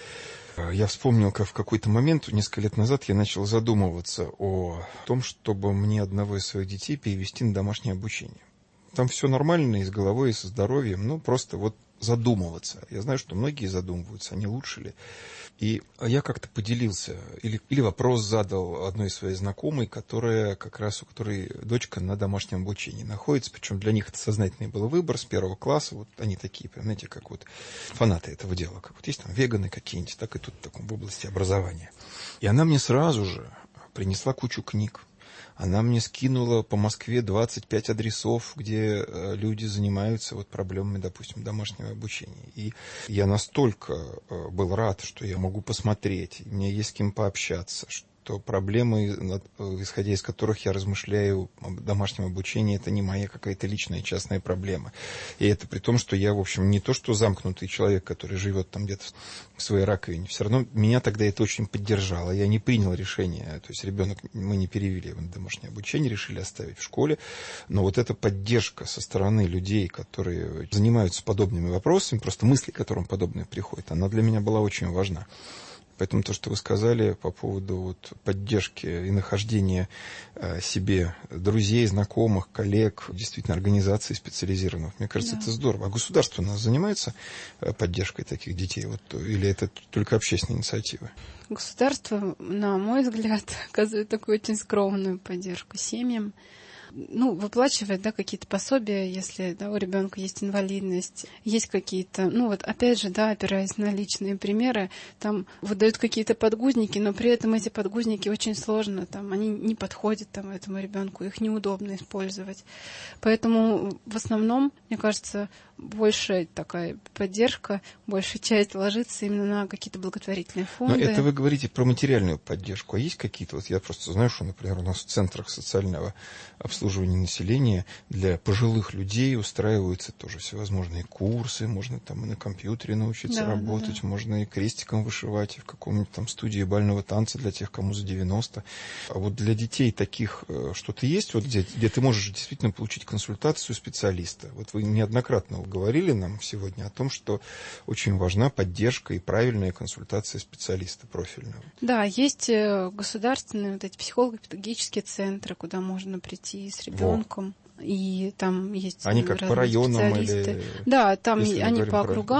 [SPEAKER 4] Я вспомнил, как в какой-то момент, несколько лет назад, я начал задумываться о том, чтобы мне одного из своих детей перевести на домашнее обучение. Там все нормально и с головой, и со здоровьем, ну, просто вот задумываться. Я знаю, что многие задумываются, а не лучше ли. И я как-то поделился, или, или вопрос задал одной своей знакомой, которая как раз, у которой дочка на домашнем обучении находится, причем для них это сознательный был выбор с первого класса, вот они такие, понимаете, как вот фанаты этого дела, как вот есть там веганы какие-нибудь, так и тут в таком в области образования. И она мне сразу же принесла кучу книг. Она мне скинула по Москве двадцать пять адресов, где люди занимаются вот проблемами, допустим, домашнего обучения. И я настолько был рад, что я могу посмотреть, у меня есть с кем пообщаться, что проблемы, исходя из которых я размышляю о домашнем обучении, это не моя какая-то личная частная проблема. И это при том, что я, в общем, не то что замкнутый человек, который живет там где-то в своей раковине, все равно меня тогда это очень поддержало. Я не принял решение, то есть ребенок, мы не перевели его на домашнее обучение, решили оставить в школе, но вот эта поддержка со стороны людей, которые занимаются подобными вопросами, просто мысли, к которым подобное приходит, она для меня была очень важна. Поэтому то, что вы сказали по поводу вот поддержки и нахождения э, себе друзей, знакомых, коллег, действительно организаций специализированных, мне кажется, да. Это здорово. А государство у нас занимается поддержкой таких детей? Вот, или это только общественные инициативы?
[SPEAKER 5] Государство, на мой взгляд, оказывает такую очень скромную поддержку семьям. Ну, выплачивает, да, какие-то пособия, если, да, у ребенка есть инвалидность, есть какие-то, ну вот опять же, да, опираясь на личные примеры, там выдают какие-то подгузники, но при этом эти подгузники очень сложно, там, они не подходят там этому ребенку, их неудобно использовать. Поэтому в основном, мне кажется, большая такая поддержка, большая часть ложится именно на какие-то благотворительные фонды.
[SPEAKER 4] Но это вы говорите про материальную поддержку. А есть какие-то, вот я просто знаю, что, например, у нас в центрах социального обслуживания населения для пожилых людей устраиваются тоже всевозможные курсы, можно там и на компьютере научиться да, работать, да. Можно и крестиком вышивать, и в каком-нибудь там студии бального танца для тех, кому за девяносто. А вот для детей таких что-то есть, вот где, где ты можешь действительно получить консультацию специалиста? Вот вы неоднократно говорили нам сегодня о том, что очень важна поддержка и правильная консультация специалиста профильного.
[SPEAKER 5] Да, есть государственные вот эти психолого-педагогические центры, куда можно прийти с ребенком. Во. И там есть
[SPEAKER 4] они как по районам или...
[SPEAKER 5] Да, там они по округам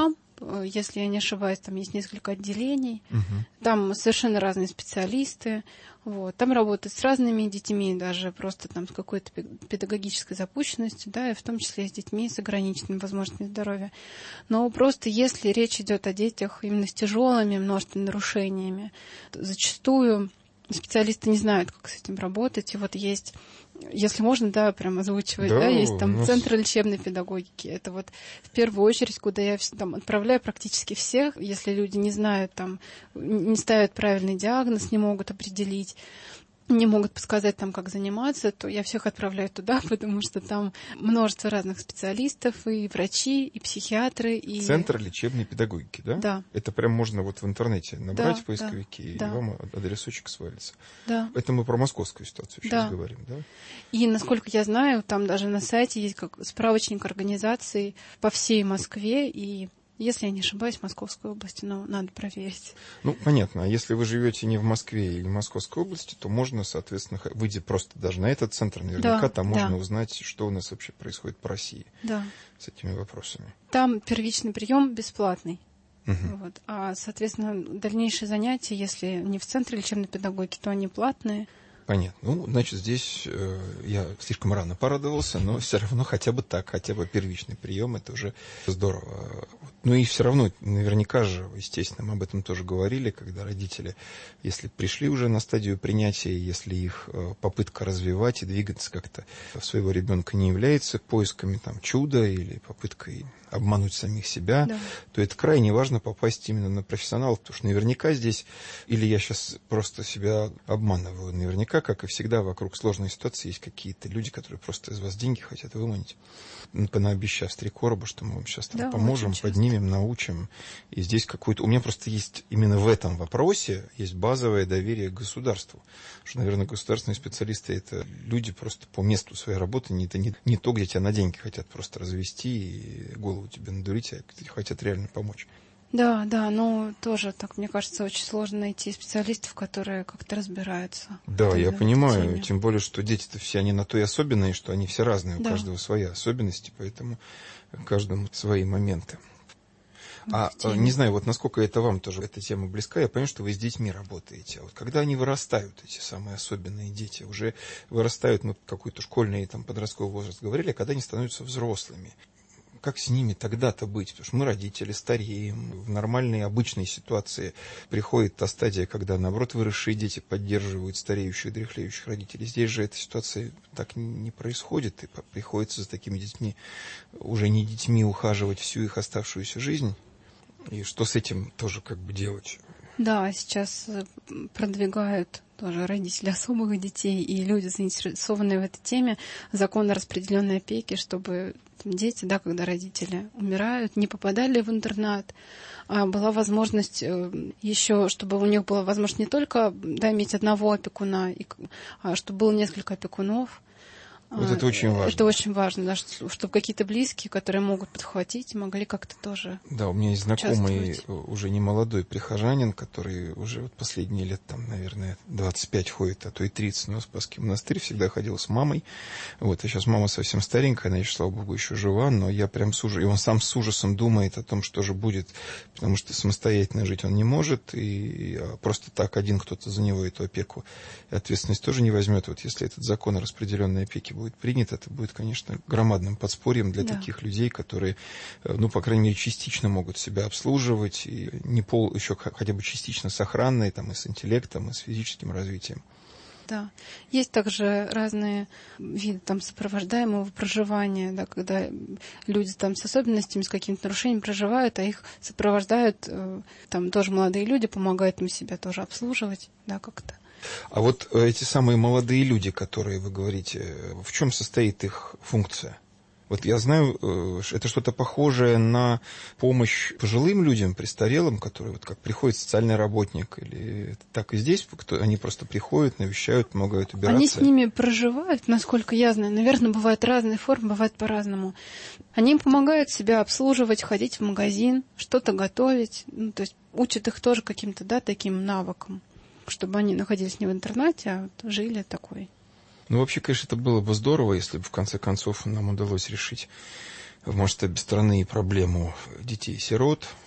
[SPEAKER 5] если я не ошибаюсь, там есть несколько отделений,
[SPEAKER 4] Угу.
[SPEAKER 5] там совершенно разные специалисты, вот. Там работают с разными детьми, даже просто там с какой-то педагогической запущенностью, да, и в том числе с детьми с ограниченными возможностями здоровья. Но просто если речь идет о детях именно с тяжелыми множественными нарушениями, то зачастую специалисты не знают, как с этим работать. И вот есть, если можно, да, прям озвучивать, да,
[SPEAKER 4] Да,
[SPEAKER 5] есть там
[SPEAKER 4] нас...
[SPEAKER 5] центр лечебной педагогики. Это вот в первую очередь, куда я там отправляю практически всех, если люди не знают, там, не ставят правильный диагноз, не могут определить, не могут подсказать там, как заниматься, то я всех отправляю туда, потому что там множество разных специалистов, и врачи, и психиатры, и...
[SPEAKER 4] Центр лечебной педагогики, да?
[SPEAKER 5] Да.
[SPEAKER 4] Это прям можно вот в интернете набрать
[SPEAKER 5] Да,
[SPEAKER 4] в поисковике, и
[SPEAKER 5] да.
[SPEAKER 4] вам адресочек свалится.
[SPEAKER 5] Да.
[SPEAKER 4] Это мы про московскую ситуацию сейчас
[SPEAKER 5] Да.
[SPEAKER 4] говорим, да?
[SPEAKER 5] И, насколько я знаю, там даже на сайте есть как справочник организаций по всей Москве, и, если я не ошибаюсь, в Московской области, но надо проверить.
[SPEAKER 4] Ну, понятно. А если вы живете не в Москве или в Московской области, то можно, соответственно, выйдя просто даже на этот центр, наверняка
[SPEAKER 5] Да,
[SPEAKER 4] там
[SPEAKER 5] да.
[SPEAKER 4] можно узнать, что у нас вообще происходит по России
[SPEAKER 5] Да.
[SPEAKER 4] с этими вопросами.
[SPEAKER 5] Там первичный прием бесплатный.
[SPEAKER 4] Угу.
[SPEAKER 5] Вот. А, соответственно, дальнейшие занятия, если не в центре лечебной педагогики, то они платные.
[SPEAKER 4] Понятно. Ну, значит, здесь э, я слишком рано порадовался, но все равно хотя бы так, хотя бы первичный прием, это уже здорово. Ну и все равно, наверняка же, естественно, мы об этом тоже говорили, когда родители, если пришли уже на стадию принятия, если их э, попытка развивать и двигаться как-то своего ребенка не является поисками там чуда или попыткой обмануть самих себя,
[SPEAKER 5] Да.
[SPEAKER 4] то это крайне важно попасть именно на профессионалов, потому что наверняка здесь, или я сейчас просто себя обманываю, наверняка, как и всегда, вокруг сложной ситуации есть какие-то люди, которые просто из вас деньги хотят выманить, понаобещав с три короба, что мы вам сейчас там
[SPEAKER 5] Да,
[SPEAKER 4] поможем,
[SPEAKER 5] очень часто.
[SPEAKER 4] поднимем, научим. И здесь какой-то... У меня просто есть именно в этом вопросе есть базовое доверие к государству. Потому что, наверное, государственные специалисты — это люди просто по месту своей работы, не, это не, не то, где тебя на деньги хотят просто развести и голову тебе надурить, а хотят реально помочь.
[SPEAKER 5] Да, да, но тоже, так мне кажется, очень сложно найти специалистов, которые как-то разбираются.
[SPEAKER 4] Да,
[SPEAKER 5] в
[SPEAKER 4] я
[SPEAKER 5] этой
[SPEAKER 4] понимаю,
[SPEAKER 5] теме.
[SPEAKER 4] тем более, что дети-то все, они на то и особенные, что они все разные, у
[SPEAKER 5] Да.
[SPEAKER 4] каждого свои особенности, поэтому каждому свои моменты. А
[SPEAKER 5] в теме.
[SPEAKER 4] не знаю, вот насколько это вам тоже эта тема близка, я понимаю, что вы с детьми работаете. А вот когда они вырастают, эти самые особенные дети, уже вырастают, мы какой-то школьный там, подростковый возраст говорили, а когда они становятся взрослыми, как с ними тогда-то быть? Потому что мы, родители, стареем. В нормальной, обычной ситуации приходит та стадия, когда, наоборот, выросшие дети поддерживают стареющих, дряхлеющих родителей. Здесь же эта ситуация так не происходит. И приходится за такими детьми, уже не детьми, ухаживать всю их оставшуюся жизнь. И что с этим тоже как бы делать?
[SPEAKER 5] Да, сейчас продвигают тоже родители особых детей и люди, заинтересованные в этой теме, закон о распределенной опеке, чтобы дети, да, когда родители умирают, не попадали в интернат, а была возможность еще, чтобы у них была возможность не только, да, иметь одного опекуна, а чтобы было несколько опекунов.
[SPEAKER 4] Вот это очень важно.
[SPEAKER 5] Это очень важно, да, чтобы какие-то близкие, которые могут подхватить, могли как-то тоже.
[SPEAKER 4] Да, у меня есть знакомый, уже не молодой прихожанин, который уже вот последние лет, там, наверное, двадцать пять ходит, а то и тридцать, но в Спасский монастырь всегда ходил с мамой. Вот, и сейчас мама совсем старенькая, она, слава богу, еще жива, но я прям с ужасом, и он сам с ужасом думает о том, что же будет, потому что самостоятельно жить он не может, и просто так один кто-то за него эту опеку и ответственность тоже не возьмет. Вот если этот закон о распределенной опеке будет принят, это будет, конечно, громадным подспорьем для
[SPEAKER 5] да.
[SPEAKER 4] таких людей, которые, ну, по крайней мере, частично могут себя обслуживать, и не пол, еще хотя бы частично сохранные, там, и с интеллектом, и с физическим развитием.
[SPEAKER 5] Да. Есть также разные виды там сопровождаемого проживания, да, когда люди там с особенностями, с каким-то нарушением проживают, а их сопровождают там тоже молодые люди, помогают им себя тоже обслуживать, да, как-то.
[SPEAKER 4] А вот эти самые молодые люди, которые вы говорите, в чем состоит их функция? Вот я знаю, это что-то похожее на помощь пожилым людям, престарелым, которые вот как приходит социальный работник, или так и здесь, кто, они просто приходят, навещают, помогают убираться.
[SPEAKER 5] Они с ними проживают, насколько я знаю. Наверное, бывают разные формы, бывает по-разному. Они им помогают себя обслуживать, ходить в магазин, что-то готовить, ну, то есть учат их тоже каким-то, да, таким навыкам, чтобы они находились не в интернате, а вот жили такой.
[SPEAKER 4] Ну, вообще, конечно, это было бы здорово, если бы в конце концов нам удалось решить в масштабе страны проблему детей-сирот,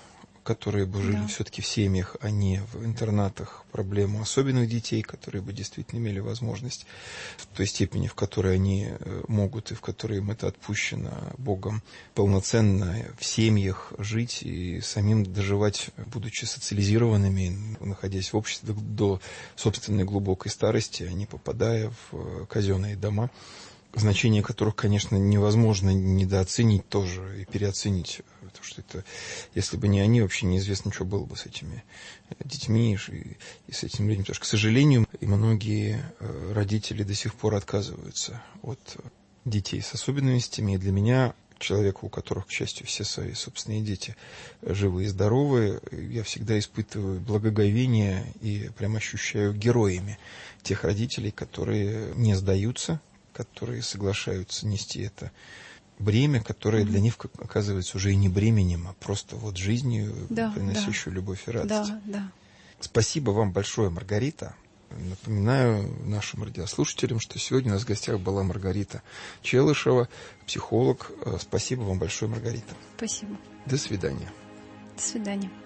[SPEAKER 4] которые бы жили
[SPEAKER 5] Да.
[SPEAKER 4] все-таки в семьях, а не в интернатах, проблему особенных детей, которые бы действительно имели возможность в той степени, в которой они могут и в которой им это отпущено Богом, полноценно в семьях жить и самим доживать, будучи социализированными, находясь в обществе до собственной глубокой старости, а не попадая в казенные дома, значение которых, конечно, невозможно недооценить тоже и переоценить. Потому что это, если бы не они, вообще неизвестно, что было бы с этими детьми и, и с этими людьми. Потому что, к сожалению, и многие родители до сих пор отказываются от детей с особенностями. И для меня, человека, у которых, к счастью, все свои собственные дети живы и здоровы, я всегда испытываю благоговение и прям ощущаю героями тех родителей, которые не сдаются, которые соглашаются нести это бремя, которое mm-hmm. для них оказывается уже и не бременем, а просто вот жизнью, да, приносящую да. любовь и радость.
[SPEAKER 5] Да, да.
[SPEAKER 4] Спасибо вам большое, Маргарита. Напоминаю нашим радиослушателям, что сегодня у нас в гостях была Маргарита Челышева, психолог. Спасибо вам большое, Маргарита.
[SPEAKER 5] Спасибо.
[SPEAKER 4] До свидания.
[SPEAKER 5] До свидания.